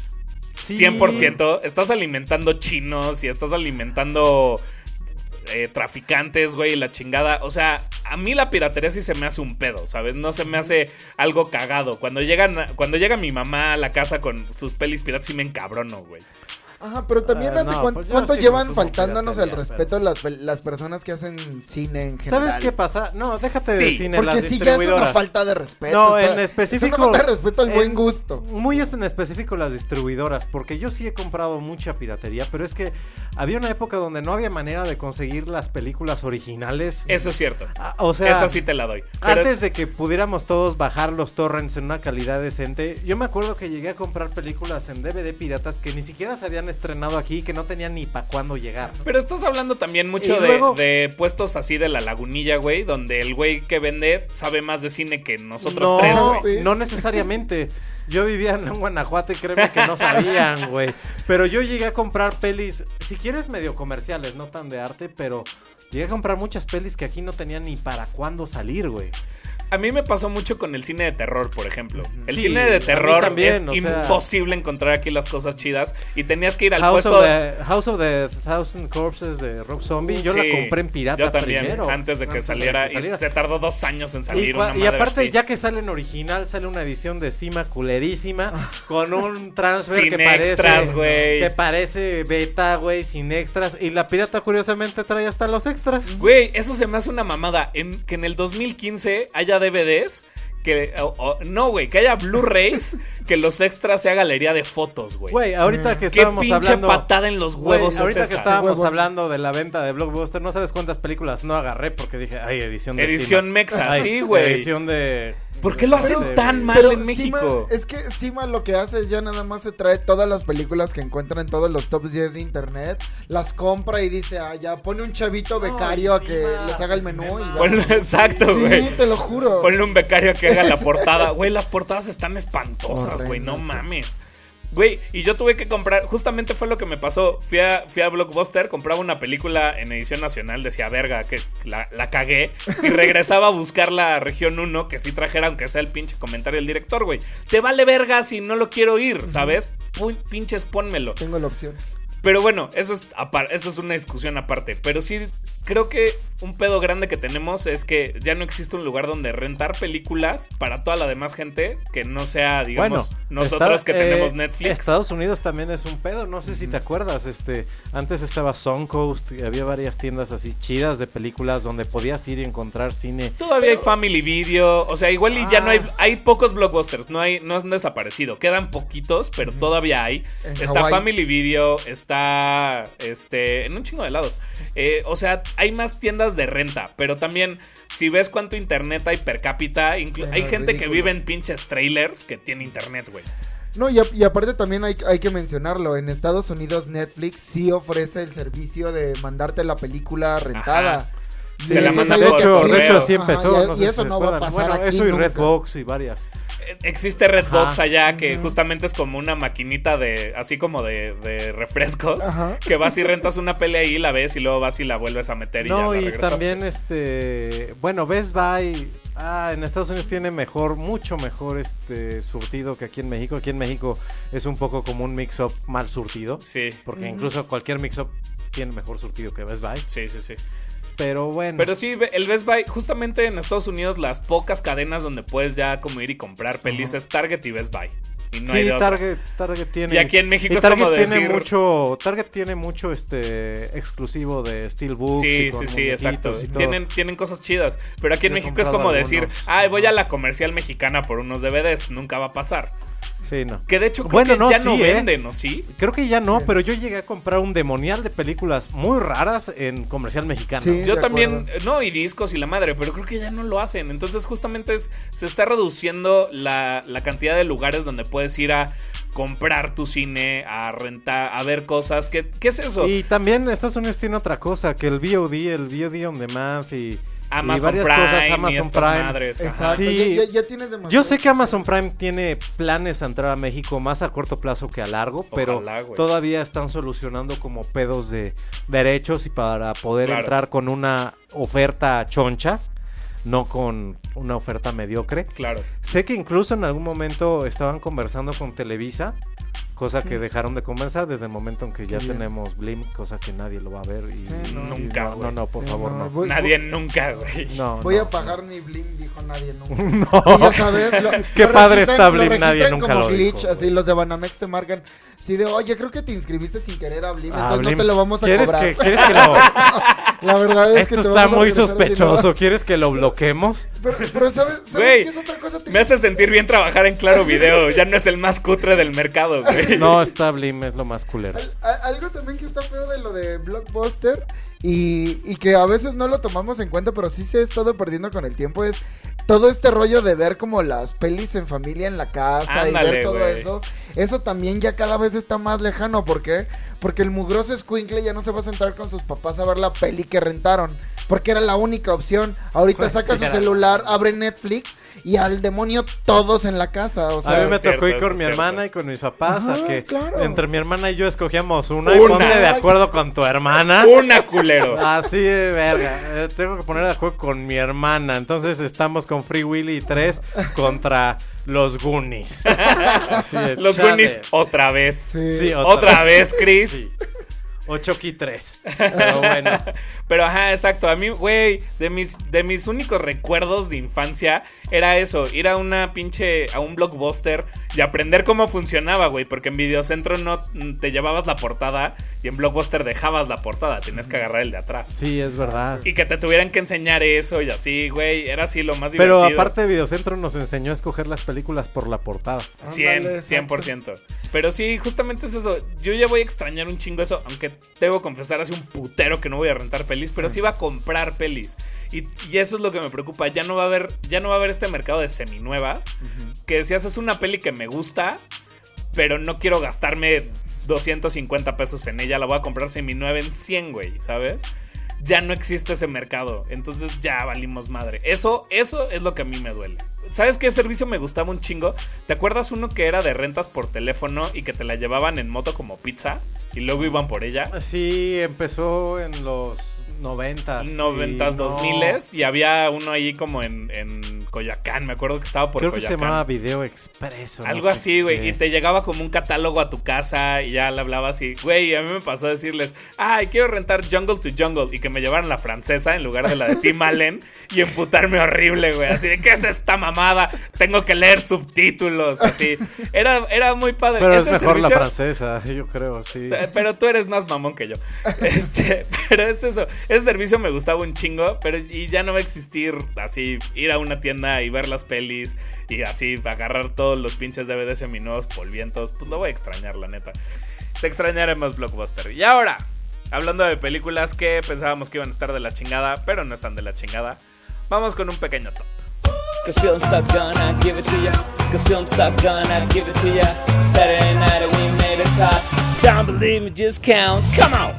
Sí. cien por ciento. Estás alimentando chinos y estás alimentando eh, traficantes, güey, y la chingada. O sea, a mí la piratería sí se me hace un pedo, ¿sabes? No se me hace algo cagado. Cuando llegan, cuando llega mi mamá a la casa con sus pelis piratas, sí me encabrono, güey. Ajá, pero también Ah, hace no, cuán- pues yo cuánto sí llevan consumo faltándonos el piratería, respeto las, pel- las personas que hacen cine en general. ¿Sabes qué pasa? No, déjate Sí, de cine, Porque las sí ya es una distribuidoras. falta de respeto. No, o sea, en específico... Es una falta de respeto al en- buen gusto. Muy en específico las distribuidoras, porque yo sí he comprado mucha piratería, pero es que había una época donde no había manera de conseguir las películas originales. Eso es cierto. Ah, o sea, Esa sí te la doy. Pero antes de que pudiéramos todos bajar los torrents en una calidad decente, yo me acuerdo que llegué a comprar películas en D V D piratas que ni siquiera se habían estrenado aquí, que no tenían ni para cuándo llegar. Pero estás hablando también mucho Y de, luego- de puestos así de la lagunilla, güey, donde el güey que vende sabe más de cine que nosotros no, tres, güey. Sí. no necesariamente. Yo vivía en Guanajuato y créeme que no sabían, güey. Pero yo llegué a comprar pelis, si quieres medio comerciales, no tan de arte, pero llegué a comprar muchas pelis que aquí no tenían ni para cuándo salir, güey. A mí me pasó mucho con el cine de terror, por ejemplo. El Sí, cine a de mí terror también, es o sea- imposible encontrar aquí las cosas chidas y tenías que ir al House puesto of, the, House of the Thousand Corpses de Rob Zombie, yo Sí, la compré en pirata yo también, primero. antes de que Antes de saliera, que saliera. y se tardó dos años en salir Y, una cua- y madre aparte, así. ya que sale en original, sale una edición de Cima culerísima con un transfer Sin que parece extras, güey. que parece beta, güey, sin extras. Y la pirata, curiosamente, trae hasta los extras. Güey, eso se me hace una mamada. En, que en el dos mil quince haya D V Ds. Que, o- o- no, güey, que haya Blu-rays. Que los extras sea galería de fotos, güey. Güey, ahorita que Qué estábamos pinche hablando. patada en los Güey, huevos es ahorita esa. que estábamos Huevos. hablando de la venta de Blockbuster, no sabes cuántas películas no agarré porque dije, ay, edición de Edición Cima. mexa, Ay, sí, güey. Edición de. ¿Por qué lo de- hacen de- tan güey. mal Pero en México? Cima- es que Cima lo que hace es ya nada más se trae todas las películas que encuentra en todos los top diez de internet, las compra y dice, ah, ya pone un chavito becario a que Cima, les haga el pues, menú y Cima. va. Ponle- exacto, güey. Sí, te lo juro. Ponle un becario que haga la portada. Güey, las portadas están espantosas, güey. No Horrendas, mames. Güey, y yo tuve que comprar, justamente fue lo que me pasó. Fui a, fui a Blockbuster, compraba una película en edición nacional, decía, verga, que la, la cagué. Y regresaba a buscar la región uno, que sí trajera, aunque sea el pinche comentario del director, güey. Te vale verga si no lo quiero ir, ¿sabes? Pu- pinches, pónmelo. Tengo la opción. Pero bueno, eso es, apar- eso es una discusión aparte. Pero sí, creo que un pedo grande que tenemos es que ya no existe un lugar donde rentar películas para toda la demás gente que no sea, digamos, nosotros está- que eh, tenemos Netflix. Estados Unidos también es un pedo, no sé si te acuerdas, este, antes estaba Suncoast, y había varias tiendas así chidas de películas donde podías ir y encontrar cine. Todavía hay Family Video, o sea, igual y ya Ah. no hay, hay pocos blockbusters, no hay, no han desaparecido, quedan poquitos, pero todavía hay. En Está Hawái. Family Video, está, este, en un chingo de lados. Eh, o sea, hay más tiendas de renta, pero también si ves cuánto internet hay per cápita, inclu- Es hay gente que ridículo. vive en pinches trailers que tiene internet, güey. No, y, a- y aparte también hay, hay que mencionarlo, en Estados Unidos Netflix sí ofrece el servicio de mandarte la película rentada. Ajá. Y Te la eso es mandan de algo por que hecho, aquí- de hecho correo. así Ajá, empezó. y, no y sé eso si no va a recuerdan. pasar Bueno, aquí eso y nunca. Redbox y varias. Eh, Existe Redbox Ajá. allá que Ujú. justamente es como una maquinita de, así como de, de refrescos, Ajá. que vas y rentas una peli ahí, la ves y luego vas y la vuelves a meter y No, ya la y regresaste. también este, bueno, Best Buy, ah, en Estados Unidos tiene mejor, mucho mejor este surtido que aquí en México. Aquí en México es un poco como un mix-up mal surtido, Sí, porque Ujú. incluso cualquier mix-up tiene mejor surtido que Best Buy. sí, sí, sí. Pero bueno. Pero sí, ve- el Best Buy, justamente en Estados Unidos, las pocas cadenas donde puedes ya como ir y comprar pelis Ajá. es Target y Best Buy. y no sí, hay de otra. Target, Target tiene. Y aquí en México y es Target como tiene decir... mucho, Target tiene mucho este exclusivo de Steelbook. Sí, sí, sí, exacto. Tienen, tienen cosas chidas. Pero aquí en Yo he México es comprado como decir, algunos. ay, voy a la comercial mexicana por unos D V Ds. Nunca va a pasar. Sí, no. Que de hecho creo Bueno, que no, ya sí, no ¿eh? venden, ¿no? ¿Sí? Creo que ya no, Sí. pero yo llegué a comprar un demonial de películas muy raras en comercial mexicano. Sí. Yo de también, acuerdo. no, y discos y la madre, pero creo que ya no lo hacen. Entonces, justamente es, se está reduciendo la, la cantidad de lugares donde puedes ir a comprar tu cine, a rentar, a ver cosas. ¿Qué, qué es eso? Y también Estados Unidos tiene otra cosa, que el V O D, el V O D on demand y, Amazon y varias Prime cosas, y Amazon estas Prime. madres. ajá. Exacto. Sí. Ya, ya- ya tienes demasiado. Yo sé que Amazon Prime tiene planes a entrar a México más a corto plazo que a largo, pero Ojalá, güey. todavía están solucionando como pedos de derechos y para poder Claro. entrar con una oferta choncha, no con una oferta mediocre. Claro. Sé que incluso en algún momento estaban conversando con Televisa, cosa que dejaron de conversar desde el momento en que ya Bien. tenemos Blim, cosa que nadie lo va a ver. Y, Sí, no. y Nunca, no, güey. no, no, por Sí, favor, no, no. voy- Nadie nunca, güey. No, Voy no. a pagar mi Blim, dijo nadie nunca. No. Sí, ya sabes. lo- Qué lo padre registran- está lo Blim, nadie registran nunca como lo glitch, dijo, así güey. los de Banamex te marcan. Sí, de, oye, creo que te inscribiste sin querer a Blim, Ah, entonces Blim. no te lo vamos a ¿Quieres cobrar. que, ¿Quieres que lo...? La verdad es que Esto te está vamos a muy regresar el sospechoso. dinero. ¿Quieres que lo bloquemos? Pero, pero ¿sabes, sabes Güey, qué es otra cosa? Te- Me hace sentir bien trabajar en Claro Video. Ya no es el más cutre del mercado, güey. No, está Blim, es lo más culero. Al- a- algo también que está feo de lo de Blockbuster y, y que a veces no lo tomamos en cuenta, pero sí se ha estado perdiendo con el tiempo, es todo este rollo de ver como las pelis en familia en la casa y Ándale, ver todo güey. eso. Eso también ya cada vez está más lejano. ¿Por qué? Porque el mugroso escuincle ya no se va a sentar con sus papás a ver la peli que rentaron. Porque era la única opción. Ahorita Pues, saca sí, su era. celular, abre Netflix y al demonio todos en la casa. O A sea, mí eso me es cierto, tocó ir eso con es mi cierto. hermana y con mis papás Ajá, a que claro. entre mi hermana y yo escogíamos una, y Una. ponte de acuerdo con tu hermana. Una culero. Así de verga. Eh, tengo que poner de acuerdo con mi hermana. Entonces estamos con Free Willy tres contra los Goonies. Así de, Los chale. Goonies otra vez. sí. Sí, Otra vez, Chris. Sí. O Chucky tres. Pero bueno. Pero ajá, exacto. A mí, güey, de mis, de mis únicos recuerdos de infancia era eso, ir a una pinche, a un Blockbuster y aprender cómo funcionaba, güey. Porque en Videocentro no mm, te llevabas la portada y en Blockbuster dejabas la portada, tenías que agarrar el de atrás. Sí, es verdad. Y que te tuvieran que enseñar eso y así, güey, era así lo más Pero divertido. aparte Videocentro nos enseñó a escoger las películas por la portada. cien, Ándale, cien por ciento. Pero sí, justamente es eso. Yo ya voy a extrañar un chingo eso, aunque debo confesar hace un putero que no voy a rentar pelis, pero sí va a comprar pelis. Y, y eso es lo que me preocupa. Ya no va a haber, ya no va a haber este mercado de seminuevas. Que decías, es una peli que me gusta, pero no quiero gastarme doscientos cincuenta pesos en ella. La voy a comprar seminueva en cien, güey, ¿sabes? Ya no existe ese mercado. Entonces ya valimos madre. Eso, eso es lo que a mí me duele. ¿Sabes qué servicio me gustaba un chingo? ¿Te acuerdas uno que era de rentas por teléfono y que te la llevaban en moto como pizza? Y luego iban por ella. Sí, empezó en los noventas. Noventas, y dos no- miles. Y había uno ahí como en, en Coyoacán. Me acuerdo que estaba por Creo que se Coyoacán. llamaba Video Expreso. no Algo sé así, güey. qué. Y te llegaba como un catálogo a tu casa y ya le hablabas y, güey, a mí me pasó a decirles, ay, quiero rentar Jungle to Jungle y que me llevaran la francesa en lugar de la de Tim Allen y emputarme horrible, güey. Así de, ¿qué es esta mamada? Tengo que leer subtítulos, así. Era, era muy padre. Pero es Ese mejor la servicio- francesa, yo creo, sí. Eh, Pero tú eres más mamón que yo. Este, pero es eso. Ese servicio me gustaba un chingo, pero y ya no va a existir así ir a una tienda y ver las pelis y así agarrar todos los pinches D V Ds seminuevos polvientos. Pues lo voy a extrañar, la neta. Te extrañaremos, Blockbuster. Y ahora, hablando de películas que pensábamos que iban a estar de la chingada, pero no están de la chingada, vamos con un pequeño top. Cause film stuff gonna give it to ya. Cause film stuff gonna give it to ya. Saturday night and we made it top. Don't believe me, just count. Come on.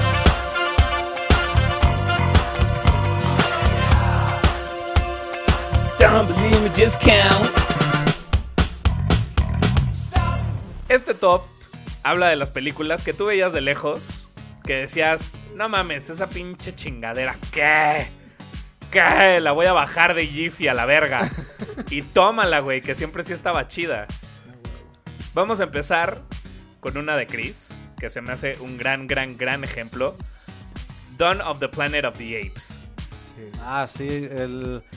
Don't believe me, just count. Este top habla de las películas que tú veías de lejos, que decías, no mames, esa pinche chingadera, ¿qué? ¿Qué? La voy a bajar de Jiffy a la verga. Y tómala, güey, que siempre sí estaba chida. Vamos a empezar con una de Chris, que se me hace un gran, gran, gran ejemplo. Dawn of the Planet of the Apes. Ah, sí, el...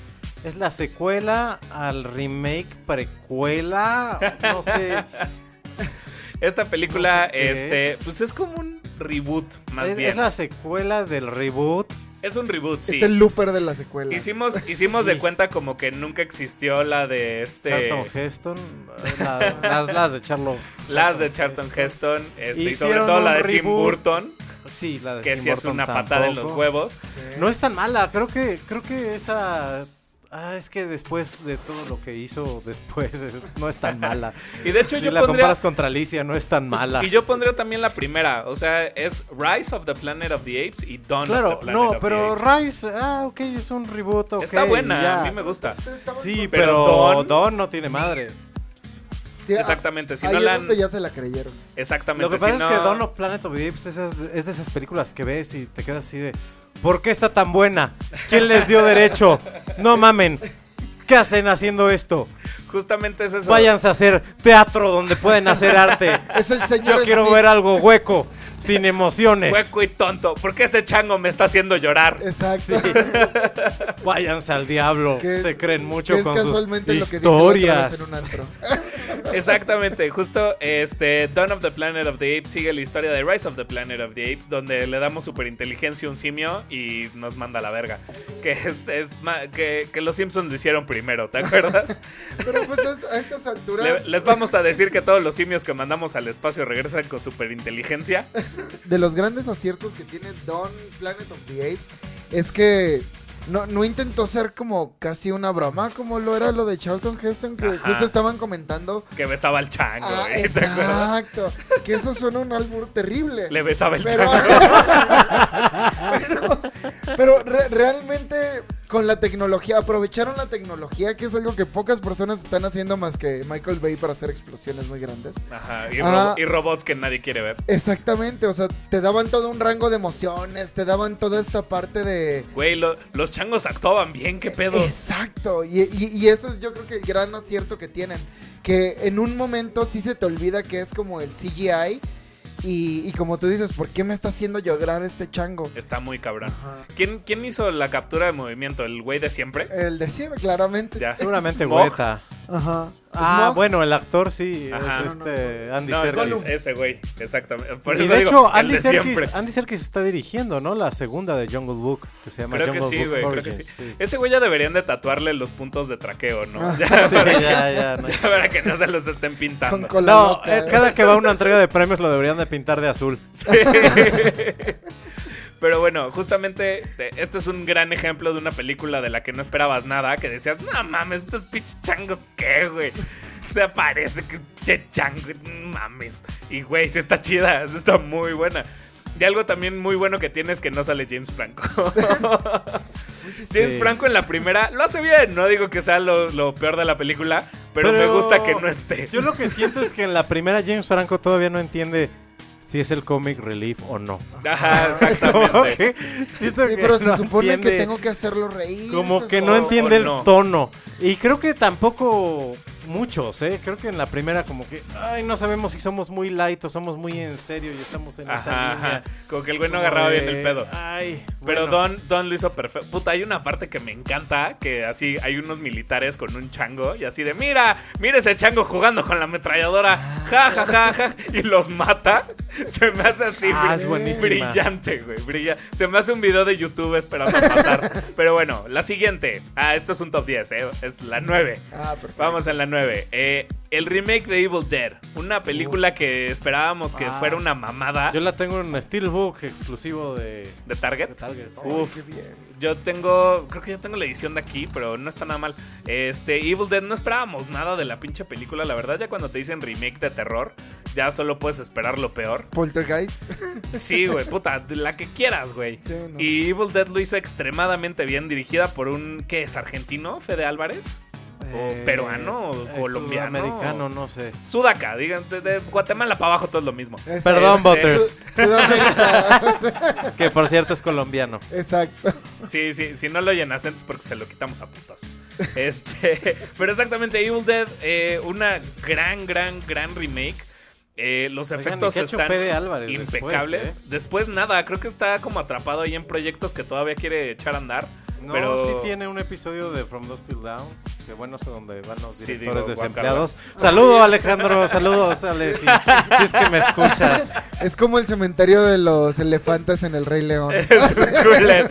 Es la secuela al remake precuela, no sé. Esta película, No sé qué este, es. pues es como un reboot, más es, bien. es la secuela del reboot. Es un reboot, sí. Es el looper de la secuela. Hicimos, hicimos Sí. de cuenta como que nunca existió la de este... Charlton Heston, la- las, las de Charlo. Las de Charlton Heston, este, y sobre Hicieron todo la un de Tim reboot. Burton, Sí, la de que Tim sí es Burton una patada en los tampoco. huevos. No es tan mala, creo que creo que esa ah, es que después de todo lo que hizo después es- no es tan mala. Y de hecho Si yo la pondría... comparas contra Alicia no es tan mala. Y yo pondría también la primera, o sea, es Rise of the Planet of the Apes y Dawn Claro, of the Planet no, of pero the Apes. Rise, ah, ok, es un reboot, ok, Está buena, ya. a mí me gusta. Sí, Pero pero, Dawn- Dawn, no tiene madre. Sí, Exactamente, si ahí no es la han... donde ya se la creyeron. Exactamente, Lo que si pasa no... es que Dawn of Planet of the Apes es, esas- es de esas películas que ves y te quedas así de ¿por qué está tan buena? ¿Quién les dio derecho? No mamen. ¿Qué hacen haciendo esto? Justamente es eso. Váyanse a hacer teatro donde pueden hacer arte. Es el señor Yo quiero Smith. ver algo hueco, sin emociones. Hueco y tonto. ¿Por qué ese chango me está haciendo llorar? Exacto. Váyanse al diablo. Que es- Se creen mucho que es con sus casualmente lo que dije la otra historias. vez en un antro. Exactamente, justo este Dawn of the Planet of the Apes sigue la historia de Rise of the Planet of the Apes, donde le damos superinteligencia a un simio y nos manda a la verga. Que es, es ma- que, que los Simpsons lo hicieron primero, ¿te acuerdas? Pero pues es- a estas alturas, Le- les vamos a decir que todos los simios que mandamos al espacio regresan con superinteligencia. de los grandes aciertos que tiene Dawn Planet of the Apes, es que no, no intentó ser como casi una broma, como lo era lo de Charlton Heston, que Ajá. justo estaban comentando. Que besaba al chango, Ah, güey, ¿te acuerdas? exacto. Que eso suena un albur terrible. Le besaba el Pero, chango. pero, pero re- realmente con la tecnología, aprovecharon la tecnología, que es algo que pocas personas están haciendo más que Michael Bay para hacer explosiones muy grandes. Ajá, y, Ah. ro- y robots que nadie quiere ver. Exactamente, o sea, te daban todo un rango de emociones, te daban toda esta parte de... Güey, lo- los changos actuaban bien, qué pedo. Exacto, y, y- y eso es yo creo que el gran acierto que tienen, que en un momento sí se te olvida que es como el C G I, y, y como tú dices, ¿por qué me está haciendo llorar este chango? Está muy cabrón. Ajá. ¿Quién, ¿Quién hizo la captura de movimiento? ¿El güey de siempre? El de siempre, claramente. Ya. Seguramente Smog. Hueta. Ajá. Ah, Smog. bueno, el actor sí, Ajá. es este Andy No, Serkis. Gollum, ese güey, exactamente. Por Y eso de digo, hecho, el Andy de Serkis, siempre. Andy Serkis está dirigiendo, ¿no? La segunda de Jungle Book, que se llama Creo que Jungle sí, Book güey, creo que Origins, sí. Ese güey ya deberían de tatuarle los puntos de traqueo, ¿no? Ah. Ya, Sí, para, ya, ya, no. ya para que no se los estén Con pintando. cola No, loca. eh, cada que va a una entrega de premios lo deberían de pintar de azul. Sí. Pero bueno, justamente eh, este es un gran ejemplo de una película de la que no esperabas nada, que decías, no mames, estos pinches changos, ¿qué, güey? Se parece que che chango, no mames. Y güey, sí está chida, sí está muy buena. Y algo también muy bueno que tiene es que no sale James Franco. James Sí. Franco en la primera lo hace bien, no digo que sea lo, lo peor de la película, pero, me gusta que no esté. Yo lo que siento es que en la primera James Franco todavía no entiende si es el comic relief o no. Ajá, Como exactamente. que siento Sí, que pero se no supone que entiende, tengo que hacerlo reír. como se que supone. no o- entiende o el no. tono. Y creo que tampoco muchos, ¿eh? Creo que en la primera como que, ay, no sabemos si somos muy light o somos muy en serio y estamos en esa Ajá, línea. ajá. Como que el güey no Como agarraba de, bien el pedo. Ay, Pero bueno. Don, Don lo hizo perfecto. Puta, hay una parte que me encanta, que así hay unos militares con un chango y así de, mira, mira ese chango jugando con la ametralladora, ja, ja, ja, ja, y los mata. Se me hace así Ah, bri- es buenísima. brillante, güey, brilla. Se me hace un video de YouTube esperando a pasar. Pero bueno, la siguiente. Ah, esto es un top diez, ¿eh? Es la nueve. Ah, perfecto. Vamos en la nueve. Eh, el remake de Evil Dead. Una película que esperábamos que Ah. fuera una mamada Yo la tengo en Steelbook exclusivo de, de Target. de Target. Uf. Qué bien. Yo tengo, creo que yo tengo la edición de aquí, pero no está nada mal. Este, Evil Dead, no esperábamos nada de la pinche película. La verdad, ya cuando te dicen remake de terror, ya solo puedes esperar lo peor. Poltergeist. Sí, güey, puta, de la que quieras, güey. Sí, no. Y Evil Dead lo hizo extremadamente bien, dirigida por un, ¿qué es? ¿Argentino? ¿Fede Álvarez? ¿O Eh, peruano? ¿O eh, colombiano? Sudamericano, no sé. Sudaca, digan, de, de Guatemala para abajo todo es lo mismo. Ese- Perdón, este- Butters, Su- Sudamérica. que por cierto es colombiano. Exacto. Sí, sí, si no lo oyen acentos porque se lo quitamos a putas. Este, pero exactamente, Evil Dead, eh, una gran, gran, gran remake. Eh, los Oigan, efectos ¿y qué ha hecho están Fede Álvarez impecables. después, Después, nada, creo que está como atrapado ahí en proyectos que todavía quiere echar a andar. No, pero... sí tiene un episodio de From Dusk Till Dawn, que bueno, es donde van los Sí, directores digo, desempleados. Saludos, Alejandro, saludos, Ale, si, si es que me escuchas. Es como el cementerio de los elefantes en el Rey León. Es un culero.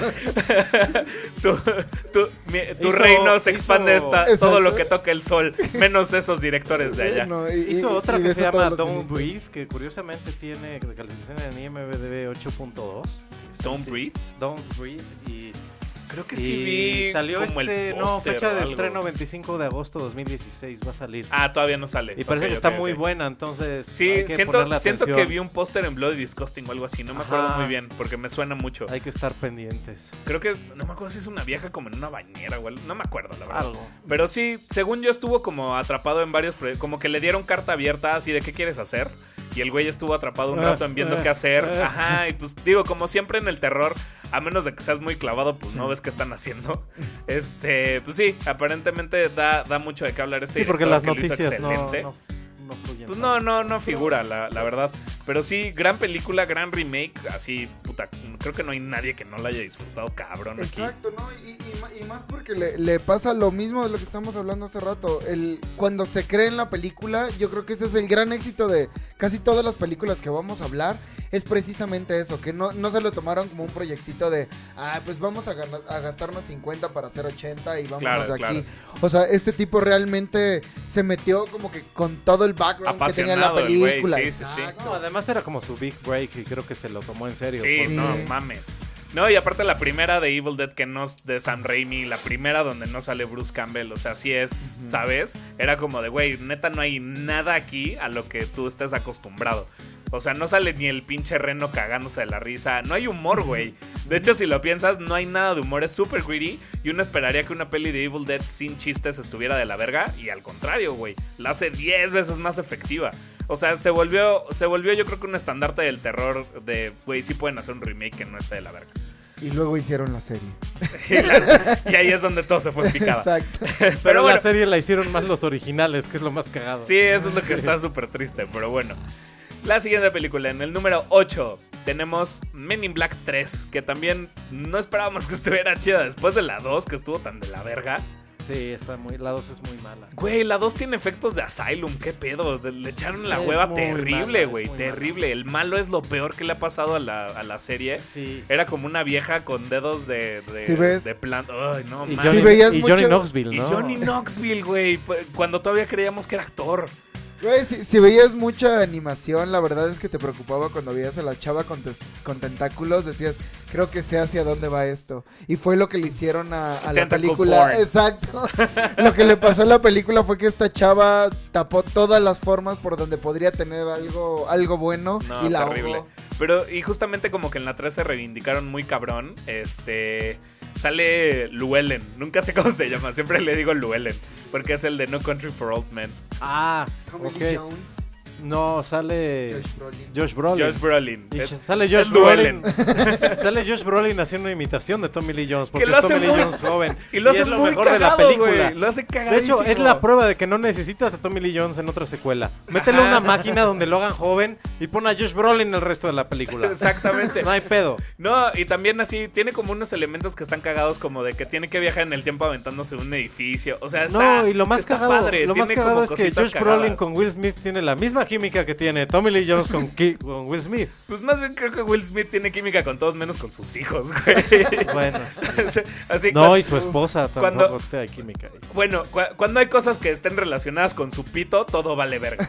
tu tu, mi, tu Hizo- reino se expande hizo- ta- Exacto. todo lo que toca el sol, menos esos directores de allá. No, y- y- Hizo otra y que ves se a llama todos los Don't ministros. Breathe, que curiosamente tiene de calificación en I M D B ocho punto dos. Don't Breathe. Don't Breathe y... Creo que y sí vi salió como este, el no, póster fecha o de algo. estreno veinticinco de agosto de dos mil dieciséis va a salir. Ah, todavía no sale. Y parece Ok, que está ok, muy ok. buena, entonces Sí, hay que siento, ponerle siento que atención. vi un póster en Bloody Disgusting o algo así. No me acuerdo Ajá. muy bien porque me suena mucho. Hay que estar pendientes. Creo que, no me acuerdo si es una vieja como en una bañera o algo. No me acuerdo, la verdad. Algo. Pero sí, según yo estuvo como atrapado en varios proyectos. Como que le dieron carta abierta así de qué quieres hacer. Y el güey estuvo atrapado un rato en viendo qué hacer. Ajá, y pues digo, como siempre en el terror, a menos de que seas muy clavado, pues no ves qué están haciendo. Este, pues sí, aparentemente da, da mucho de qué hablar este Sí, porque director las que lo hizo noticias no, excelente. no, no fluyen Pues no, tanto. no, no figura, la, la verdad. Pero sí, gran película, gran remake. Así, puta, creo que no hay nadie que no la haya disfrutado, cabrón, aquí. Exacto, ¿no? Y, y ma- y más porque le, le pasa lo mismo de lo que estamos hablando hace rato. El, cuando se cree en la película, yo creo que ese es el gran éxito de casi todas las películas que vamos a hablar. Es precisamente eso, que no, no se lo tomaron como un proyectito de, ah, pues vamos a, gana- a gastarnos cincuenta para hacer ochenta y vámonos Claro, de aquí. claro. O sea, este tipo realmente se metió como que con todo el background que tenía la Apasionado el güey, película. sí, sí, sí. Exacto. No, además era como su big break y creo que se lo tomó en serio. Sí, porque- no Sí. mames. No, y aparte la primera de Evil Dead que no es de Sam Raimi, la primera donde no sale Bruce Campbell, o sea, sí es, ¿sabes? Era como de, güey, neta no hay nada aquí a lo que tú estés acostumbrado. O sea, no sale ni el pinche reno cagándose de la risa. No hay humor, güey. De hecho, si lo piensas, no hay nada de humor. Es súper greedy. Y uno esperaría que una peli de Evil Dead sin chistes estuviera de la verga. Y al contrario, güey. La hace diez veces más efectiva. O sea, se volvió, se volvió yo creo que un estandarte del terror de, güey, sí pueden hacer un remake que no esté de la verga. Y luego hicieron la serie. Y, las- y ahí es donde todo se fue en picada. Exacto. Pero, Pero bueno, la serie la hicieron más los originales, que es lo más cagado. sí, eso es lo que está súper triste, pero bueno. La siguiente película, en el número ocho, tenemos Men in Black tres, que también no esperábamos que estuviera chida después de la dos, que estuvo tan de la verga. Sí, está muy, la dos es muy mala. Güey, la dos tiene efectos de Asylum, qué pedo. de- Le echaron la Sí, es hueva muy terrible, mala, güey, es muy terrible. El malo es lo peor que le ha pasado a la, a la serie. Sí. Era como una vieja con dedos de, de, ¿Sí ves? de planta. Ay, no, Y mames. Johnny, Sí, veías y Johnny mucho- Knoxville, Y ¿no? Johnny Knoxville, güey, pu- cuando todavía creíamos que era actor. Güey, si, si veías mucha animación, la verdad es que te preocupaba cuando veías a la chava con, tes- con tentáculos, decías, creo que sé hacia dónde va esto. Y fue lo que le hicieron a, a la Tentacle película. porn. Exacto. Lo que le pasó a la película fue que esta chava tapó todas las formas por donde podría tener algo, algo bueno No, y la terrible. ahogó. Pero, y justamente como que en la tres se reivindicaron muy cabrón. Este. Sale Llewellyn. Nunca sé cómo se llama. Siempre le digo Llewellyn. Porque es el de No Country for Old Men. Ah, Tommy ok. Lee Jones, No, sale Josh Brolin. Josh Brolin. Josh Brolin. Y Es- sale Josh es Llewellyn. Brolin. Sale Josh Brolin haciendo una imitación de Tommy Lee Jones. Porque Que lo es hace Tommy Lee muy- Jones joven. Y lo hace es lo muy mejor de la cagado, película. güey. Lo hace De cagadísimo. hecho, es la prueba de que no necesitas a Tommy Lee Jones en otra secuela. Métele Ajá. una máquina donde lo hagan joven y pon a Josh Brolin el resto de la película. Exactamente. No hay pedo. No, y también así, tiene como unos elementos que están cagados, como de que tiene que viajar en el tiempo aventándose un edificio. O sea, está, No, y lo más está cagado, padre. lo más tiene cagado como es que cositas Josh Brolin cagadas. con Will Smith tiene la misma química que tiene Tommy Lee Jones con, Ki- con Will Smith. Pues más bien creo que Will Smith tiene química con todos menos con sus hijos, güey. Bueno, sí. Así No, cuando- y su esposa cuando- tampoco tiene química. ahí. Bueno, cu- cuando hay cosas que estén relacionadas con su pito, todo vale verga.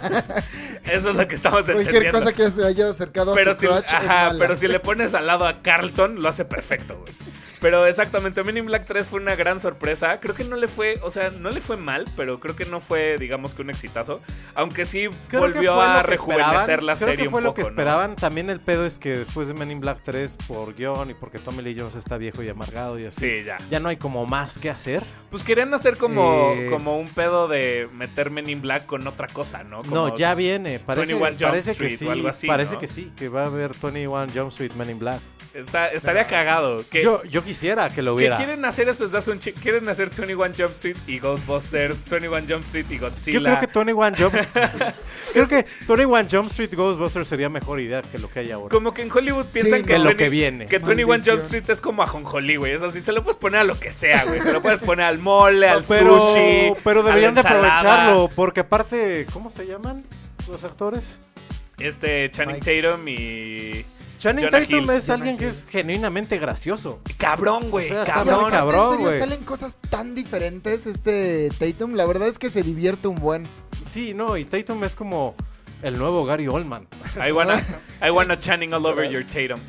Eso es lo que estamos Cualquier entendiendo. cosa que se haya acercado pero a su si, crotch es ajá, mala. pero si le pones al lado a Carlton, lo hace perfecto, güey. Pero exactamente, Men in Black tres fue una gran sorpresa. Creo que no le fue, o sea, no le fue mal, pero creo que no fue, digamos que un exitazo. Aunque sí Creo que volvió fue a lo que rejuvenecer esperaban. la Creo serie que fue un lo poco, que ¿no? esperaban. También el pedo es que después de Men in Black tres, por guión y porque Tommy Lee Jones está viejo y amargado y así, Sí, ya. ya no hay como más que hacer. Pues querían hacer como, Eh. como un pedo de meter Men in Black con otra cosa, ¿no? Como- No, ya viene. Parece, veintiuno Jump parece que Street sí. o algo así, Parece ¿no? que sí, que va a haber veintiuno Jump Street Men in Black. Está, estaría cagado. Que, Yo, yo quisiera que lo que hubiera. quieren hacer eso desde hace un chi- Quieren hacer veintiuno Jump Street y Ghostbusters, veintiuno Jump Street y Godzilla. Yo creo que veintiuno Jump Creo que veintiuno Jump Street Ghostbusters sería mejor idea que lo que hay ahora. Como que en Hollywood piensan Sí, que, no. lo veinte que viene. que veintiuno Maldición. Jump Street es como ajonjolí, güey. Es así, se lo puedes poner a lo que sea, güey. Se lo puedes poner al mole, al pero, sushi. pero a la deberían de ensalada. aprovecharlo, porque aparte, ¿cómo se llaman los actores? Este, Channing Mike. Tatum y... Channing Jonah Tatum Hill. es Jonah alguien que Hill. es genuinamente gracioso. Cabrón, güey, O sea, está Y cabrón. muy aparte, cabrón, en serio, güey. salen cosas tan diferentes este Tatum. La verdad es que se divierte un buen. Sí, no, y Tatum es como el nuevo Gary Oldman. I wanna, I wanna Channing all over your Tatum.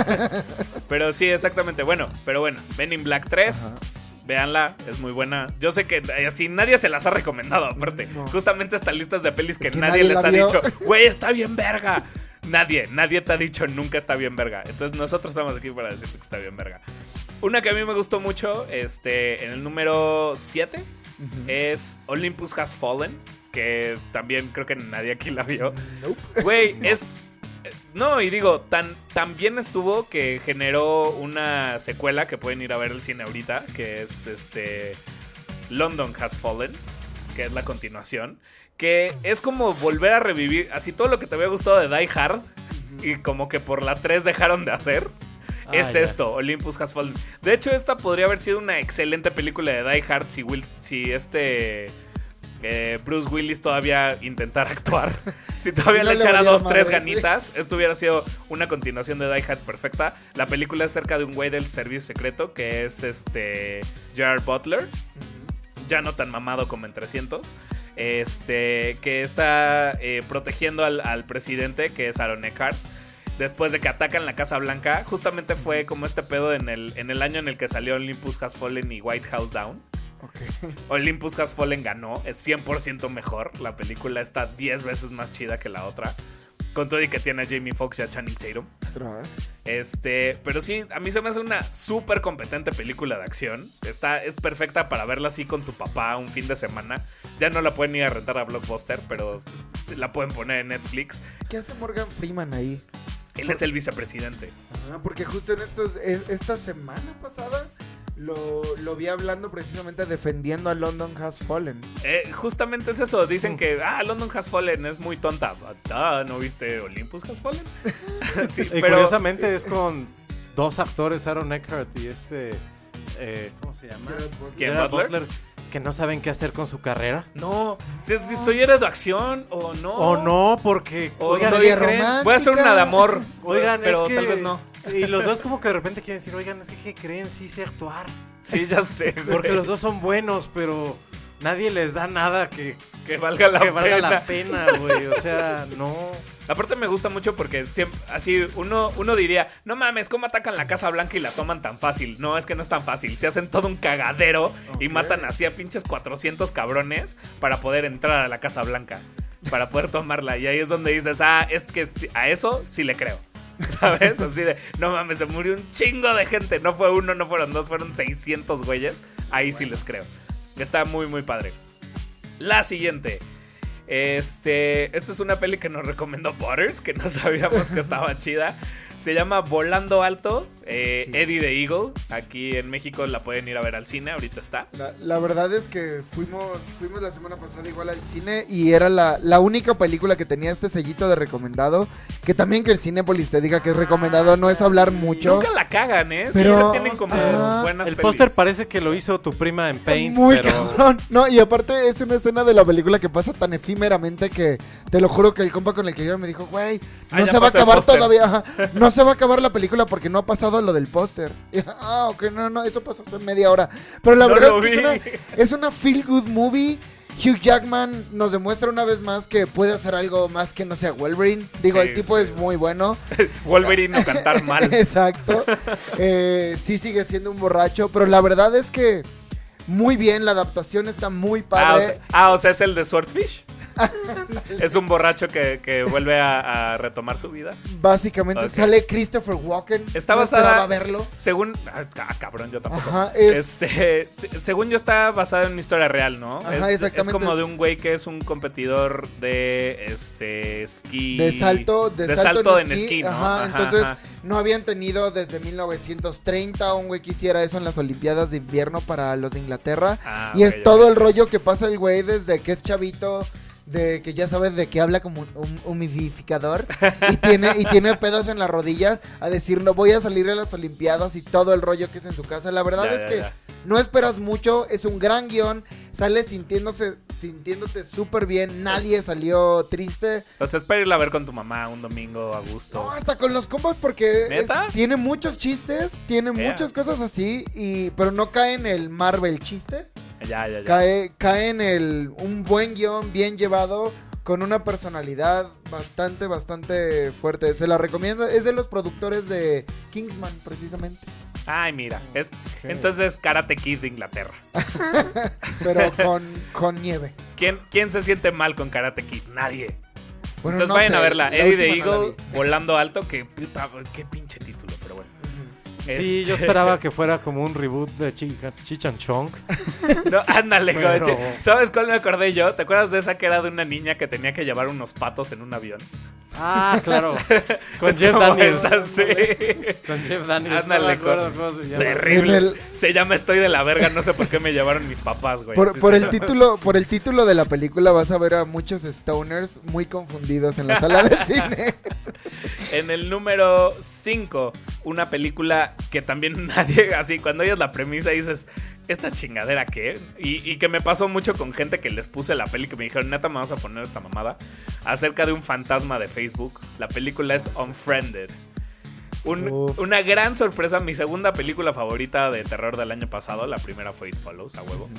Pero sí, exactamente. Bueno, pero bueno, Men in Black tres. Ajá. Véanla, es muy buena. Yo sé que eh, así nadie se las ha recomendado, aparte. No. Justamente estas listas de pelis que, Es que nadie, nadie les la ha vio. dicho, güey, está bien verga. Nadie, nadie te ha dicho nunca está bien verga. Entonces nosotros estamos aquí para decirte que está bien verga. Una que a mí me gustó mucho, este, en el número siete, es Olympus Has Fallen, que también creo que nadie aquí la vio. Nope. Güey, es... No, y digo, tan, tan bien estuvo que generó una secuela que pueden ir a ver al cine ahorita, que es este London Has Fallen, que es la continuación, que es como volver a revivir así todo lo que te había gustado de Die Hard y como que por la tres dejaron de hacer. Ah, es ya. esto, Olympus Has Fallen. De hecho, esta podría haber sido una excelente película de Die Hard si, Will, si este... Eh, Bruce Willis todavía intentara actuar. Si todavía No le le echara valía dos, madre, tres sí. ganitas, esto hubiera sido una continuación de Die Hard perfecta. La película es acerca de un güey del servicio secreto que es este Gerard Butler, ya no tan mamado como en trescientos, este, que está eh, protegiendo al, al presidente, que es Aaron Eckhart, después de que atacan la Casa Blanca. Justamente fue como este pedo en el, en el año en el que salió Olympus Has Fallen y White House Down. Okay. Olympus Has Fallen ganó, es cien por ciento mejor. La película está diez veces más chida que la otra, con todo y que tiene a Jamie Foxx y a Channing Tatum. Este, pero sí, a mí se me hace una súper competente película de acción. Está, es perfecta para verla así con tu papá un fin de semana. Ya no la pueden ir a rentar a Blockbuster, pero la pueden poner en Netflix. ¿Qué hace Morgan Freeman ahí? Él es el vicepresidente. Ah, porque justo en estos es- esta semana pasada lo, lo vi hablando precisamente defendiendo a London Has Fallen. Eh, justamente es eso. Dicen que ah, London Has Fallen es muy tonta. Ah, ¿no viste Olympus Has Fallen? Sí, Y pero curiosamente es con dos actores, Aaron Eckhart y este... eh, ¿Cómo se llama? Gerard Butler. ¿Quién? Gerard Butler? que no saben qué hacer con su carrera. no, si, si soy héroe de acción o no. O no, porque... O oigan, soy ¿qué creen? romántica. Voy a hacer una de amor. Oigan, pero es que... tal vez no. Y los dos como que de repente quieren decir, oigan, es que ¿qué creen? Sí sé actuar. Sí, ya sé. güey. Porque los dos son buenos, pero nadie les da nada que, Que valga la que valga pena. la pena, güey. O sea, no... Aparte me gusta mucho porque siempre, así uno, uno diría, no mames, ¿cómo atacan la Casa Blanca y la toman tan fácil? No, es que no es tan fácil. Se hacen todo un cagadero y Ok. matan así a pinches cuatrocientos cabrones para poder entrar a la Casa Blanca, para poder tomarla. Y ahí es donde dices, ah, es que sí- a eso sí le creo. ¿Sabes? Así de, no mames, se murió un chingo de gente. No fue uno, no fueron dos, fueron seiscientos güeyes. Ahí sí les creo. Está muy, muy padre. La siguiente. Este, esta es una peli que nos recomendó Butters, que no sabíamos que estaba chida. Se llama Volando Alto, eh, Sí. Eddie the Eagle. Aquí en México la pueden ir a ver al cine, ahorita está. La, la verdad es que fuimos fuimos la semana pasada igual al cine y era la, la única película que tenía este sellito de recomendado. Que también que el Cinépolis te diga que es recomendado no es hablar mucho. Nunca la cagan, ¿eh? Pero- Siempre tienen como Ajá. buenas El pelis. póster parece que lo hizo tu prima en Paint, Muy pero... cabrón. No, y aparte es una escena de la película que pasa tan efímeramente que te lo juro que el compa con el que yo me dijo, güey, no Ah, ya se va a pasó el acabar póster. todavía. Ajá, no se va a acabar la película porque no ha pasado lo del póster. Y, Ah, ok, no, no, eso pasó hace media hora. Pero la No verdad lo es que es vi. una, es una feel good movie. Hugh Jackman nos demuestra una vez más que puede hacer algo más que no sea Wolverine. Digo, Sí, el tipo sí. es muy bueno. Wolverine no cantar mal. Exacto. Eh, sí sigue siendo un borracho, pero la verdad es que muy bien, la adaptación está muy Ah o, padre. sea, ah, o sea, es el de Swordfish. Es un borracho que, que vuelve a, a retomar su vida. Básicamente Ok. sale Christopher Walken. Está No basada- esperaba verlo. Según... Ah, ah, cabrón, yo tampoco. Ajá, es- Este, t- según yo está basada en una historia real, ¿no? Ajá, es, exactamente. es como de un güey que es un competidor de este esquí. De salto, de, de salto, salto en, en esquí. esquí, ¿no? Ajá, Ajá, entonces ajá. no habían tenido desde mil novecientos treinta un güey que hiciera eso en las Olimpiadas de invierno para los de Inglaterra. Ah, y ok, es ok. todo el rollo que pasa el güey desde que es chavito, de que ya sabes de que habla como un, un humidificador y tiene y tiene pedos en las rodillas a decir no voy a salir a las Olimpiadas y todo el rollo que es en su casa. La verdad Ya, es ya, que ya. no esperas mucho, es un gran guión, sales sintiéndose sintiéndote súper bien, nadie salió triste. O sea, es para irla a ver con tu mamá un domingo a gusto. No, hasta con los combos porque es- ¿Neta? tiene muchos chistes, tiene Yeah. muchas cosas así, y pero no cae en el Marvel chiste, Ya, ya, ya. cae, cae en el un buen guión, bien llevado, con una personalidad bastante, bastante fuerte. Se la recomiendo, es de los productores de Kingsman, precisamente, Ay, mira. Es, Ok. entonces Karate Kid de Inglaterra. pero con, con nieve. ¿Quién, ¿Quién se siente mal con Karate Kid? Nadie. Bueno, Entonces no vayan sé, a verla. la Eddie the última no la Eagle vi. volando alto. Que puta, qué pinche título, pero bueno. Sí, Este- yo esperaba que fuera como un reboot de Chica- Cheech and Chong. No, ándale, Pero- coche. ¿Sabes cuál me acordé yo? ¿Te acuerdas de esa que era de una niña que tenía que llevar unos patos en un avión? Ah, claro. Con Es Jeff como Daniels. esa, sí. Con Jeff Daniels. Ándale, no me acuerdo con- cómo se llama. Terrible. En el- Se llama Estoy de la verga. No sé por qué me llevaron mis papás, güey. Por, Así por se el llama. título, por el título de la película vas a ver a muchos stoners muy confundidos en la sala de cine. En el número cinco, una película que también nadie, así, cuando oyes la premisa dices, ¿esta chingadera qué? Y, y que me pasó mucho con gente que les puse la peli que me dijeron, neta, me vas a poner esta mamada, acerca de un fantasma de Facebook. La película es Unfriended. Un- Uf. una gran sorpresa, mi segunda película favorita de terror del año pasado. La primera fue It Follows, a huevo.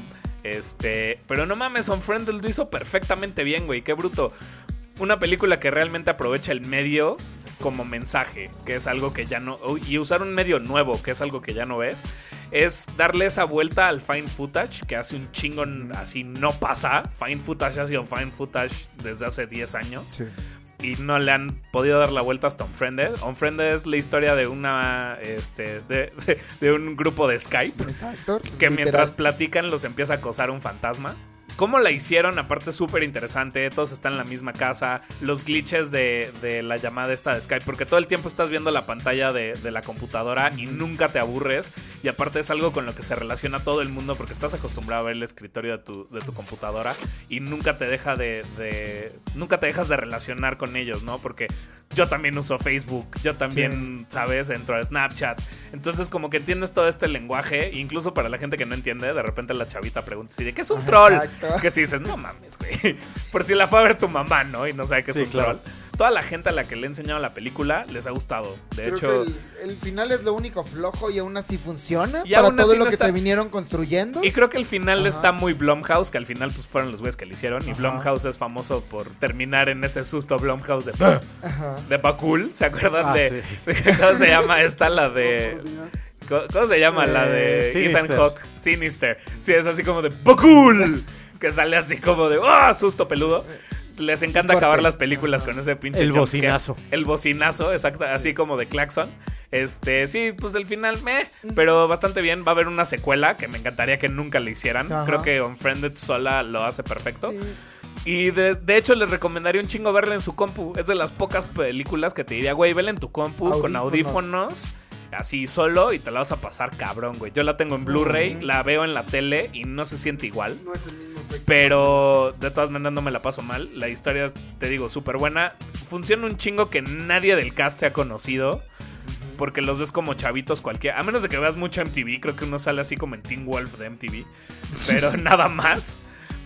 Este, pero no mames, Unfriended lo hizo perfectamente bien, güey, qué bruto. Una película que realmente aprovecha el medio como mensaje, que es algo que ya no... Y usar un medio nuevo, que es algo que ya no ves. Es darle esa vuelta al Fine Footage, que hace un chingo así no pasa. Fine Footage ha sido Fine Footage desde hace diez años. Sí. Y no le han podido dar la vuelta hasta Unfriended. Unfriended es la historia de una... Este, de, de, de un grupo de Skype. Exacto. Que literal. mientras platican los empieza a acosar un fantasma. ¿Cómo la hicieron? Aparte súper interesante. Todos están en la misma casa. Los glitches de, de la llamada esta de Skype. Porque todo el tiempo estás viendo la pantalla de, de la computadora y nunca te aburres. Y aparte es algo con lo que se relaciona todo el mundo porque estás acostumbrado a ver el escritorio de tu, de tu computadora. Y nunca te deja de, de... Nunca te dejas de relacionar con ellos, ¿no? Porque yo también uso Facebook. Yo también, ¿sabes? Entro a Snapchat. Entonces como que entiendes todo este lenguaje. Incluso para la gente que no entiende, de repente la chavita pregunta así de ¿qué es un Ajá, troll? exacto. Que si dices, no mames, güey. Por si la fue a ver tu mamá, ¿no? Y no sabe que es Sí, un claro. troll. Toda la gente a la que le he enseñado la película les ha gustado. De Creo hecho, que el, el final es lo único flojo y aún así funciona Y para aún todo así lo no que está- te vinieron construyendo. y creo que el final Ajá. está muy Blumhouse, que al final pues fueron los güeyes que le hicieron. Y Ajá. Blumhouse es famoso por terminar en ese susto Blumhouse de, "Bah", Ajá. de Bakul. ¿Se acuerdan Ah, de, sí. de cómo se llama esta? La de... ¿Cómo, cómo se llama? La de Eh, Sinister. Ethan Hawke. Sinister. Sí, es así como de Bakul. Que sale así como de ¡ah! Susto peludo. Les encanta Corte. acabar las películas con ese pinche El jumpscare. bocinazo. El bocinazo, exacto, así como de Claxon. Este, sí, pues el final me, pero bastante bien. Va a haber una secuela que me encantaría que nunca le hicieran. Ajá. Creo que Unfriended sola lo hace perfecto. Sí. Y de, de hecho les recomendaría un chingo verla en su compu. Es de las pocas películas que te diría, güey, vela en tu compu con Audífonos. audífonos. Así solo y te la vas a pasar cabrón, güey. Yo la tengo en Blu-ray, la veo en la tele y no se siente igual. No es el mismo efecto. Pero de todas maneras no me la paso mal. La historia es, te digo, súper buena. Funciona un chingo que nadie del cast se ha conocido. Porque los ves como chavitos cualquiera. A menos de que veas mucho M T V. Creo que uno sale así como en Teen Wolf de M T V. Pero nada más.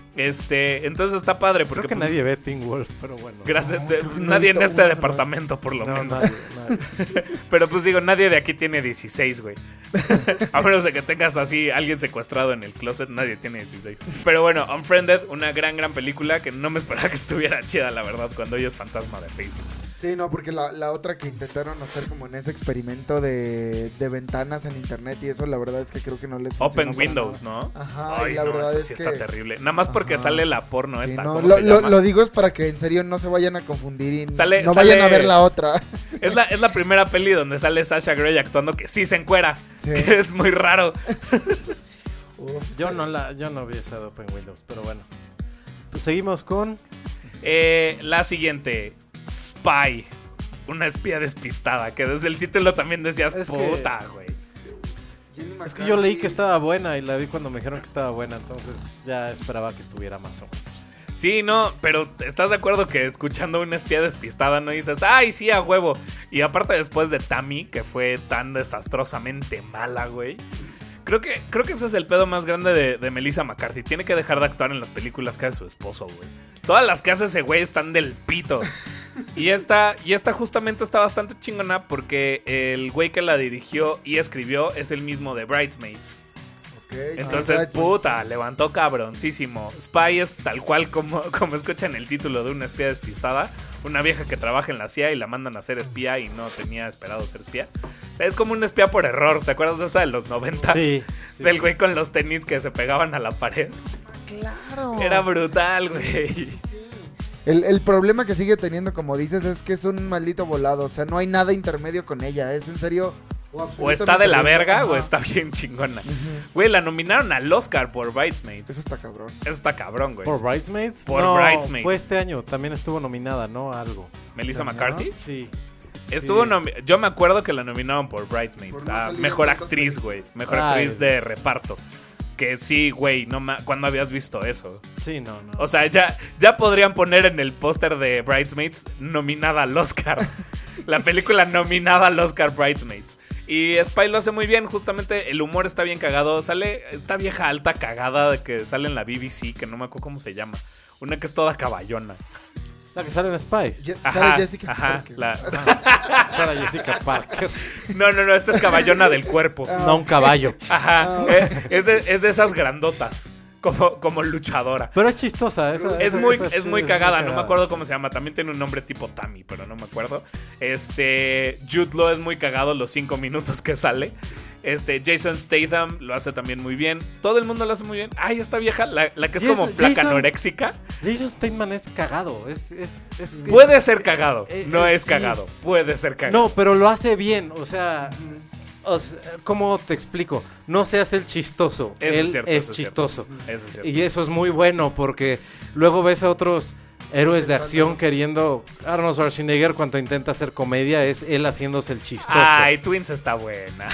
Este, entonces está padre. Porque Creo que pues, nadie ve Teen Wolf, pero bueno. Gracias, No, de- creo que no he nadie en visto este una, departamento, por lo No, menos. nadie, nadie. Pero pues digo, nadie de aquí tiene dieciséis, güey. A menos de que tengas así alguien secuestrado en el closet, nadie tiene dieciséis. Pero bueno, Unfriended, una gran, gran película que no me esperaba que estuviera chida, la verdad, cuando oyes Fantasma de Facebook. Sí, no, porque la, la otra que intentaron hacer como en ese experimento de, de ventanas en internet y eso, la verdad es que creo que no les funcionó. Open Windows, ¿no? Ajá, Ay, y la no, verdad esa es sí que... está terrible. Nada más porque Ajá. sale la porno Sí, esta, no, ¿cómo lo, se lo, llama? lo digo es para que en serio no se vayan a confundir y Sale- no sale- vayan a ver la otra. Es la, es la primera peli donde sale Sasha Grey actuando que sí se encuera. Sí. Que es muy raro. Uf, Yo sí. no la, yo no vi esa de Open Windows, pero bueno. Pues seguimos con... Eh, la siguiente, Spy. Una espía despistada, que desde el título también decías, Es que- puta, güey. Jenny Es que yo leí McCarthy. que estaba buena y la vi cuando me dijeron que estaba buena, entonces ya esperaba que estuviera más o menos. Sí, no, pero ¿estás de acuerdo que escuchando una espía despistada no dices, ay, sí, a huevo? Y aparte después de Tammy, que fue tan desastrosamente mala, güey. Creo que, creo que ese es el pedo más grande de, de Melissa McCarthy. Tiene que dejar de actuar en las películas que hace su esposo, güey. Todas las que hace ese güey están del pito. Y esta, y esta justamente está bastante chingona porque el güey que la dirigió y escribió es el mismo de Bridesmaids. Ok, Entonces, ah, puta, levantó cabroncísimo. Spy es tal cual como, como escuchan el título de una espía despistada. Una vieja que trabaja en la C I A y la mandan a ser espía y no tenía esperado ser espía. Es como un espía por error. ¿Te acuerdas de esa de los noventas? Sí, sí. Del güey con los tenis que se pegaban a la pared. Claro. Era brutal, güey. El, el problema que sigue teniendo, como dices, es que es un maldito volado. O sea, no hay nada intermedio con ella. Es en serio. O está de la verga o Ajá. está bien chingona. Ujú. Güey, la nominaron al Oscar por Bridesmaids. Eso está cabrón. Eso está cabrón, güey. ¿Por Bridesmaids? Por No, Bridesmaids. fue este año, también estuvo nominada, ¿no? Algo. Melissa ¿No? McCarthy. Sí. Estuvo Sí. nomi- Yo me acuerdo que la nominaron por Bridesmaids. Por no a salir mejor en tantas actriz, películas. güey. Mejor Ay. actriz de reparto. Que sí, güey. No ma- ¿Cuándo habías visto eso? Sí, no, no. O sea, ya, ya podrían poner en el póster de Bridesmaids nominada al Oscar. La película nominada al Oscar Bridesmaids. Y Spy lo hace muy bien. Justamente el humor está bien cagado. Sale esta vieja alta cagada de que sale en la B B C, que no me acuerdo cómo se llama. Una que es toda caballona. La que sale en Spy. Je- Ajá, Sarah Jessica ajá, Parker. la- Sarah Jessica Parker. No, no, no, esta es caballona del cuerpo. No un caballo. Ajá, eh, es, de, es de esas grandotas, como, como luchadora. Pero es chistosa. Esa, Es esa- muy, esa es sí muy cagada, no me cagada. acuerdo cómo se llama. También tiene un nombre tipo Tammy, pero no me acuerdo. Este, Jude Law es muy cagado los cinco minutos que sale. Este, Jason Statham lo hace también muy bien. Todo el mundo lo hace muy bien. Ay, esta vieja, la, la que es Jason- como flaca Jason- anoréxica. Jason Statham es cagado. Es, es, es, Puede ser cagado, eh, no eh, es sí. cagado. Puede ser cagado. No, pero lo hace bien. O sea, o sea, ¿cómo te explico? No se hace el chistoso. Eso Él es cierto, es eso es cierto. chistoso. Eso es cierto. Y eso es muy bueno porque luego ves a otros héroes de acción queriendo... Arnold Schwarzenegger cuando intenta hacer comedia es él haciéndose el chistoso. Ay, Twins está buena.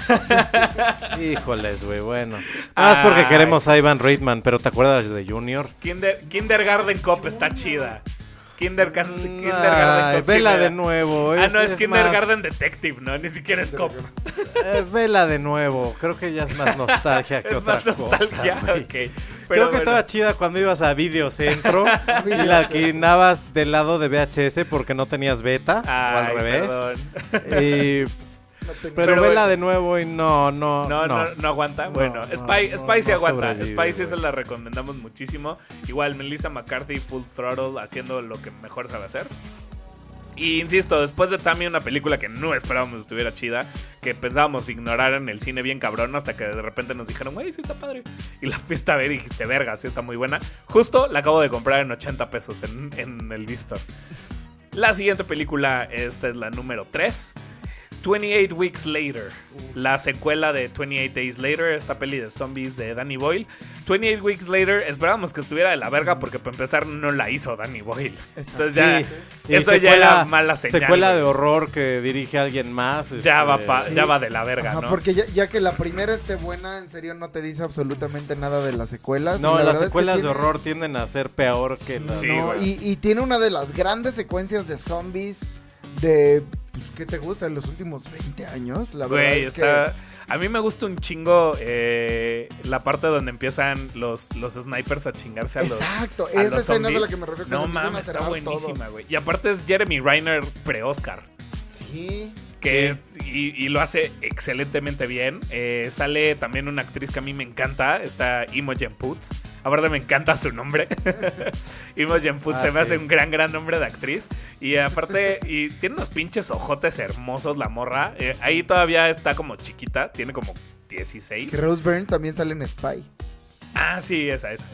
Híjoles, güey, bueno. Nada más porque Ay. queremos a Ivan Reitman, pero ¿te acuerdas de Junior? Kinder, Kindergarten Cop está chida. Kindergar- Kindergarten Ay, Cop. sí vela me de da- nuevo. Ah, es- no, es, es Kindergarten Detective, ¿no? Ni siquiera es Cop. más- eh, vela de nuevo. Creo que ya es más nostalgia que Es otra más nostalgia. cosa, güey. Ok. Pero Creo que bueno. estaba chida cuando ibas a Videocentro y la alquilabas del lado de V H S porque no tenías beta o al Ay, revés. perdón. Y- No tengo- pero Pero vela bueno. de nuevo y no, no, No, no, no. no, aguanta. No, Bueno, no, Spy, no, Spy sí no aguanta. sobrevive, Spy sí se güey. la recomendamos muchísimo. Igual Melissa McCarthy, Full Throttle, haciendo lo que mejor sabe hacer. Y insisto, después de Tammy, una película que no esperábamos estuviera chida, que pensábamos ignorar en el cine bien cabrón, hasta que de repente nos dijeron, güey, sí está padre. Y la fuiste a ver y dijiste, verga, sí está muy buena. Justo la acabo de comprar en ochenta pesos en, en el Vistor. La siguiente película, esta es la número tres. twenty-eight Weeks Later, la secuela de twenty-eight Days Later, esta peli de zombies de Danny Boyle. twenty-eight Weeks Later, esperábamos que estuviera de la verga porque para empezar no la hizo Danny Boyle. Entonces ya, Sí, y eso ya secuela- era mala señal. Secuela güey. de horror que dirige alguien más. Ya, este, va pa- Sí. ya va de la verga, Ajá, ¿no? porque ya, ya que la primera esté buena, en serio no te dice absolutamente nada de las secuelas. No, y la las verdad es que secuelas de tiene- horror tienden a ser peor que las... Sí, no, güey. y, y tiene una de las grandes secuencias de zombies de... pues, ¿qué te gusta? En los últimos veinte años, la verdad Güey, es está... que... A mí me gusta un chingo eh, la parte donde empiezan los, los snipers a chingarse a los Exacto, a esa los escena es de zombies. la que me refiero. No cuando empiezan a mames, está cerrar buenísima, todo. güey. Y aparte es Jeremy Renner pre-Oscar. Sí. Que, y, y lo hace excelentemente bien. Eh, sale también una actriz que a mí me encanta, está Imogen Poots. Ahora me encanta su nombre. Imogen Poots ah, se me sí. hace un gran, gran nombre de actriz. Y aparte, y tiene unos pinches ojotes hermosos la morra. Eh, ahí todavía está como chiquita, tiene como dieciséis. Que Rose Byrne también sale en Spy. Ah, sí, esa, esa.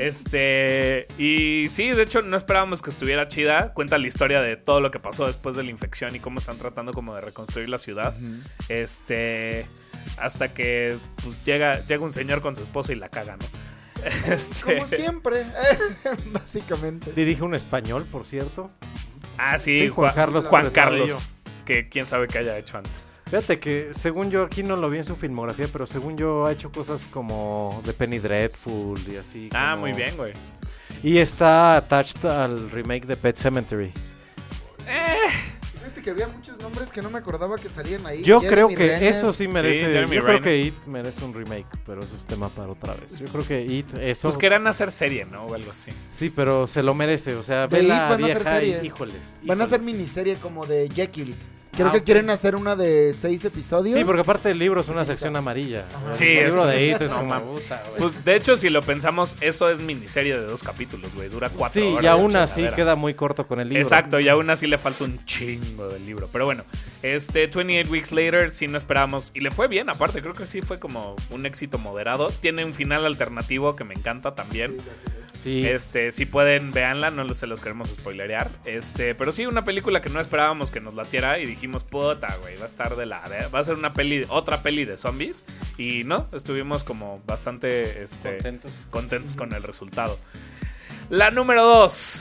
Este, y sí, de hecho no esperábamos que estuviera chida. Cuenta la historia de todo lo que pasó después de la infección y cómo están tratando como de reconstruir la ciudad. Uh-huh. Este, hasta que pues, llega, llega un señor con su esposa y la caga, ¿no? Este... Como siempre, básicamente. Dirige un español, por cierto. Ah, sí, sí Juan, Juan Carlos. Juan Carlos, que quién sabe qué haya hecho antes. Fíjate que según yo, aquí no lo vi en su filmografía, pero según yo ha hecho cosas como The Penny Dreadful y así. Ah, como... muy bien, güey. Y está attached al remake de Pet Sematary. Eh. Fíjate que había muchos nombres que no me acordaba que salían ahí. Yo Jeremy creo que Renner. eso sí merece. Sí, yo Renner. creo que It merece un remake, pero eso es tema para otra vez. Yo creo que It, eso. Pues querían hacer serie, ¿no? O algo así. Sí, pero se lo merece. O sea, De ve It la van a vieja hacer serie. y híjoles. Van a hacer híjoles. miniserie como de Jekyll. Creo Ah, que okay. quieren hacer una de seis episodios. Sí, porque aparte el libro es una sección amarilla. Ajá. Sí, el libro es, de It es no, como puta, pues de hecho, si lo pensamos, eso es miniserie de dos capítulos, güey. Dura cuatro sí, horas. Sí, y aún de así chingadera. queda muy corto con el libro. Exacto, y aún así le falta un chingo del libro. Pero bueno, este veintiocho Weeks Later sí no esperábamos. Y le fue bien, aparte, creo que sí fue como un éxito moderado. Tiene un final alternativo que me encanta también. Sí. Este, si pueden, véanla, no se los queremos spoilerear. Este, pero sí, una película que no esperábamos que nos latiera y dijimos, puta, güey, va a estar de la... Va a ser una peli, otra peli de zombies. Y no, estuvimos como bastante este, contentos. contentos con el resultado. La número dos.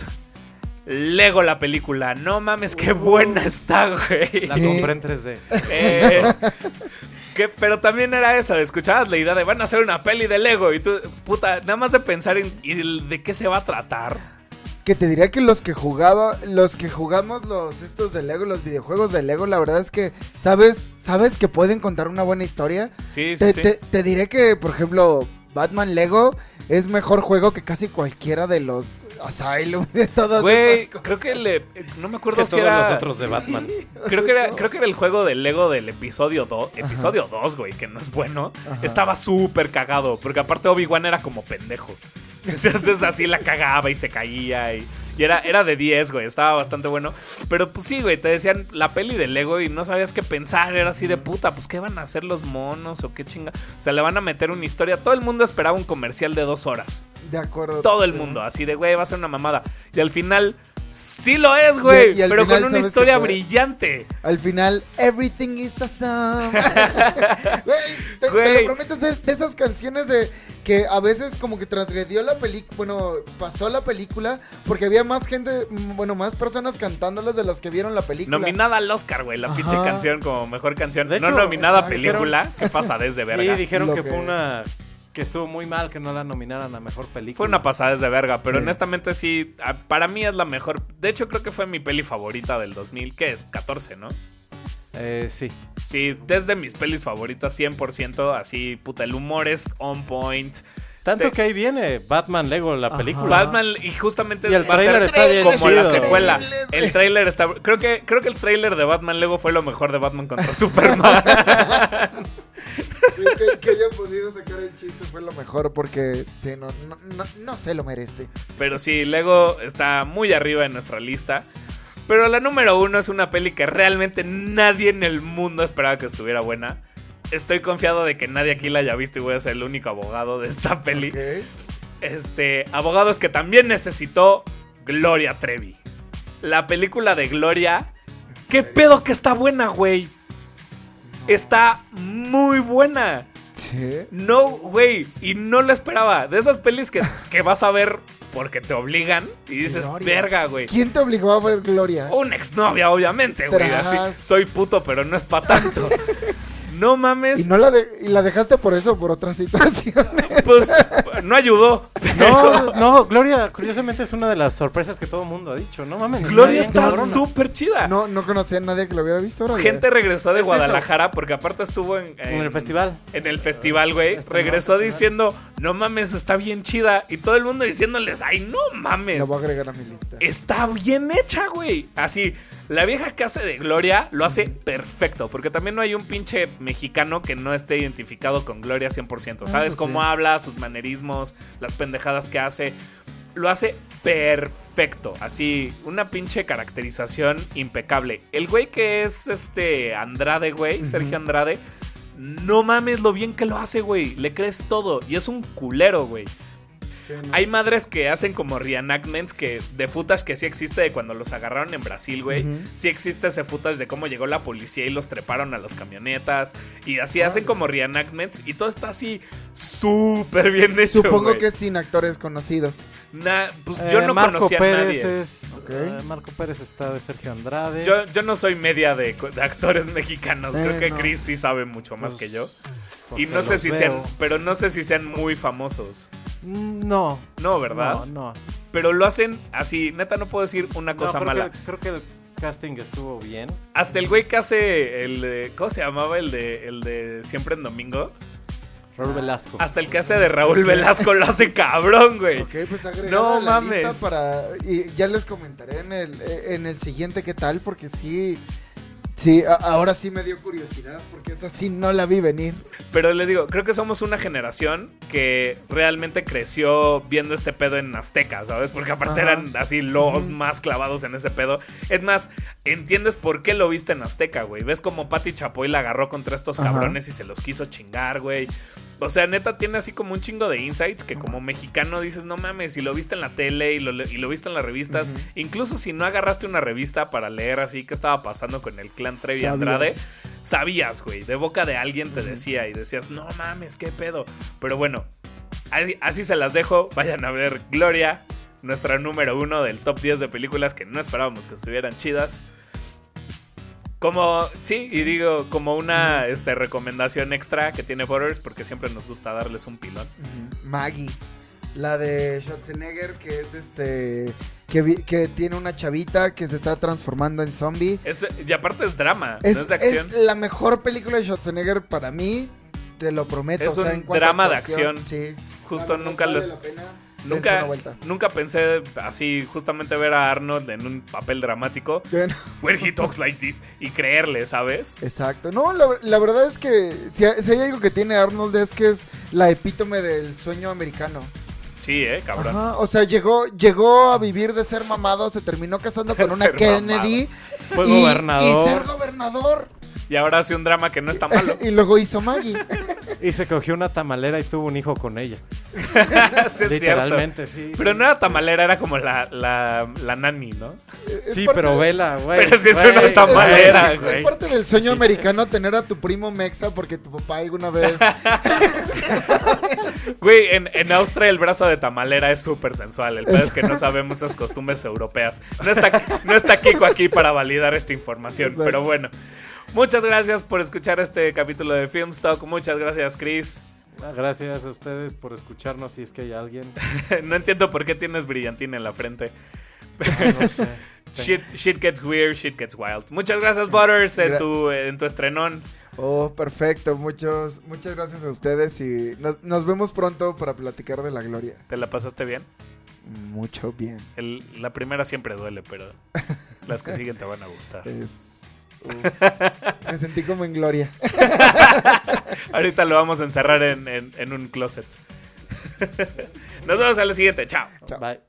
Lego la película. No mames, qué buena está, güey. La compré en tres D. Eh... Que, pero también era eso, escuchabas la idea de van a hacer una peli de Lego y tú, puta, nada más de pensar en y de qué se va a tratar. Que te diría que los que jugaba, los que jugamos los estos de Lego, los videojuegos de Lego, la verdad es que sabes, sabes que pueden contar una buena historia. Sí, sí, te, sí. Te, te diré que, por ejemplo, Batman Lego es mejor juego que casi cualquiera de los Asylum de todos. Güey, creo que le no me acuerdo que si todos era los otros de Batman. Creo que era creo que era el juego de Lego del episodio dos, episodio dos, güey, que no es bueno. Ajá. Estaba súper cagado, porque aparte Obi-Wan era como pendejo. Entonces así la cagaba y se caía y, y era, era de diez, güey, estaba bastante bueno. Pero pues sí, güey, te decían la peli de Lego y no sabías qué pensar, era así de puta, pues qué van a hacer los monos o qué chinga. O sea, le van a meter una historia. Todo el mundo esperaba un comercial de dos horas. De acuerdo. Todo el mundo, así de, güey, va a ser una mamada. Y al final... Sí lo es, güey, pero final, con una historia brillante. Al final, everything is awesome. Güey, te, te lo prometo, de, de esas canciones de que a veces como que transgredió la película, bueno, pasó la película, porque había más gente, bueno, más personas cantándolas de las que vieron la película. Nominada al Oscar, güey, la Ajá. pinche canción como mejor canción. De no hecho, nominada a exacto. película, ¿qué pasa desde verga? Sí, dijeron Lo que, que fue una... que estuvo muy mal que no la nominaran a mejor película. Fue una pasada desde verga, pero Sí. honestamente sí, a- para mí es la mejor. De hecho, creo que fue mi peli favorita del dos mil, que es catorce, ¿no? Eh, sí. Sí, desde mis pelis favoritas cien por ciento, así, puta, el humor es on point. Tanto Te- que ahí viene Batman Lego, la Ajá. película. Batman, y justamente Y el va a ser tráiler está bien como la chido. secuela. Increíble, güey. El tráiler está... Creo que, creo que el tráiler de Batman Lego fue lo mejor de Batman contra Superman. que, que hayan podido sacar el chiste fue lo mejor porque sí, no, no, no, no se lo merece. Pero sí, Lego está muy arriba en nuestra lista. Pero la número uno es una peli que realmente nadie en el mundo esperaba que estuviera buena. Estoy confiado de que nadie aquí la haya visto y voy a ser el único abogado de esta peli. Okay. Este, abogados que también necesitó Gloria Trevi. La película de Gloria. ¿Qué pedo que está buena, güey? Está muy buena. Sí. No, güey, y no lo esperaba. De esas pelis que, que vas a ver porque te obligan y dices, Gloria. verga, güey. ¿Quién te obligó a ver Gloria? Una exnovia, obviamente, güey. Tras. Así, soy puto, pero no es pa' tanto. No mames. ¿Y, no la de- ¿Y la dejaste por eso o por otras situaciones? Pues no ayudó. No, no, Gloria, curiosamente es una de las sorpresas que todo el mundo ha dicho. No mames. Gloria está bien está cabrona. súper chida. No, no conocía a nadie que lo hubiera visto. Ahora Gente regresó de Es Guadalajara porque aparte estuvo en, En el festival. En el festival, güey. Este, Regresó no, diciendo, no mames, está bien chida. Y todo el mundo diciéndoles, ay, no mames. la voy a agregar a mi lista. Está bien hecha, güey. Así, La vieja que hace de Gloria lo hace perfecto, porque también no hay un pinche mexicano que no esté identificado con Gloria cien por ciento. ¿Sabes Eso cómo sí. habla, sus manerismos, las pendejadas que hace? Lo hace perfecto, así, una pinche caracterización impecable. El güey que es este Andrade, güey, Sergio Andrade, no mames lo bien que lo hace, güey. Le crees todo y es un culero, güey. Hay madres que hacen como reenactments que, de footage que sí existe de cuando los agarraron en Brasil, güey. Ujú. Sí existe ese footage de cómo llegó la policía y los treparon a las camionetas. Y así Ah, hacen sí. como reenactments y todo está así súper bien hecho, Supongo güey. que es sin actores conocidos. Na- pues Eh, yo no Marco conocía a Pérez nadie. es. Ok. eh, Marco Pérez está de Sergio Andrade. Yo, yo no soy media de, de actores mexicanos. Eh, Creo que no. Chris sí sabe mucho más Pues, que yo. porque Y no sé los si veo. sean, pero no sé si sean muy famosos. Mm, No. No, ¿verdad? No, no. Pero lo hacen así, neta no puedo decir una No, cosa creo mala. que- creo que el casting estuvo bien. Hasta el güey que hace el de, ¿cómo se llamaba? El de, el de Siempre en Domingo. Raúl Velasco. Hasta el que hace de Raúl Velasco lo hace cabrón, güey. Ok, pues agregado No a la mames. lista para y ya les comentaré en el en el siguiente qué tal porque sí sí a- ahora sí me dio curiosidad porque esta sí no la vi venir. Pero les digo, creo que somos una generación que realmente creció viendo este pedo en Azteca, ¿sabes? Porque aparte Ajá. eran así los Ujú. más clavados en ese pedo. Es más, entiendes por qué lo viste en Azteca, güey. Ves como Pati Chapoy la agarró contra estos Ajá. cabrones y se los quiso chingar, güey. O sea, neta tiene así como un chingo de insights que como mexicano dices, no mames, si lo viste en la tele y lo, y lo viste en las revistas, Ujú. incluso si no agarraste una revista para leer así qué estaba pasando con el clan Trevi Sabías. Andrade, sabías, güey, de boca de alguien te decía y decías, no mames, qué pedo. Pero bueno, así, así se las dejo, vayan a ver Gloria, nuestra número uno del top diez de películas que no esperábamos que estuvieran chidas. Como, sí, y digo, como una este, recomendación extra que tiene Butters, porque siempre nos gusta darles un pilón. Maggie, la de Schwarzenegger que es este que vi- que tiene una chavita que se está transformando en zombie. Es, y aparte es drama, Es, no es de acción. es la mejor película de Schwarzenegger para mí, te lo prometo. Es o sea, un en cuanto a drama de actuación, acción. Sí. Justo La verdad, nunca vale lo- la pena. Dense Nunca, una vuelta. nunca pensé así, justamente ver a Arnold en un papel dramático. Bueno, When he talks like this. Y creerle, ¿sabes? exacto. No, la, la verdad es que si, hay- si hay algo que tiene Arnold es que es la epítome del sueño americano. Sí, eh, cabrón. Ajá, o sea, llegó, llegó a vivir de ser mamado, se terminó casando con una Ser Kennedy. Fue y, gobernador. Y ser gobernador. Y ahora hace un drama que no está malo. Y luego hizo Maggie. Y se cogió una tamalera y tuvo un hijo con ella. Sí, es cierto. Literalmente, sí. Pero no era tamalera, era como la, la, la nani, ¿no? Es Sí, parte pero de- vela, güey. Pero sí es güey. una tamalera, es, güey. es parte del sueño americano tener a tu primo mexa porque tu papá alguna vez... Güey, en, en Austria el brazo de tamalera es súper sensual. El pedo es que no sabemos esas costumbres europeas. No está, no está Kiko aquí para validar esta información. Exacto. Pero bueno. Muchas gracias por escuchar este capítulo de Filmstock. Muchas gracias, Chris. Gracias a ustedes por escucharnos, si es que hay alguien. No entiendo por qué tienes brillantina en la frente. No sé. Shit, shit gets weird, shit gets wild. Muchas gracias, Butters, en Gra- tu, en tu estrenón. Oh, perfecto. Muchos, muchas gracias a ustedes y nos, nos vemos pronto para platicar de la gloria. ¿Te la pasaste bien? Mucho bien. El- la primera siempre duele, pero las que siguen te van a gustar. Es... Uf, me sentí como en gloria. Ahorita lo vamos a encerrar en, en, en un closet. Nos vemos a la siguiente. Chao. Chao. Bye.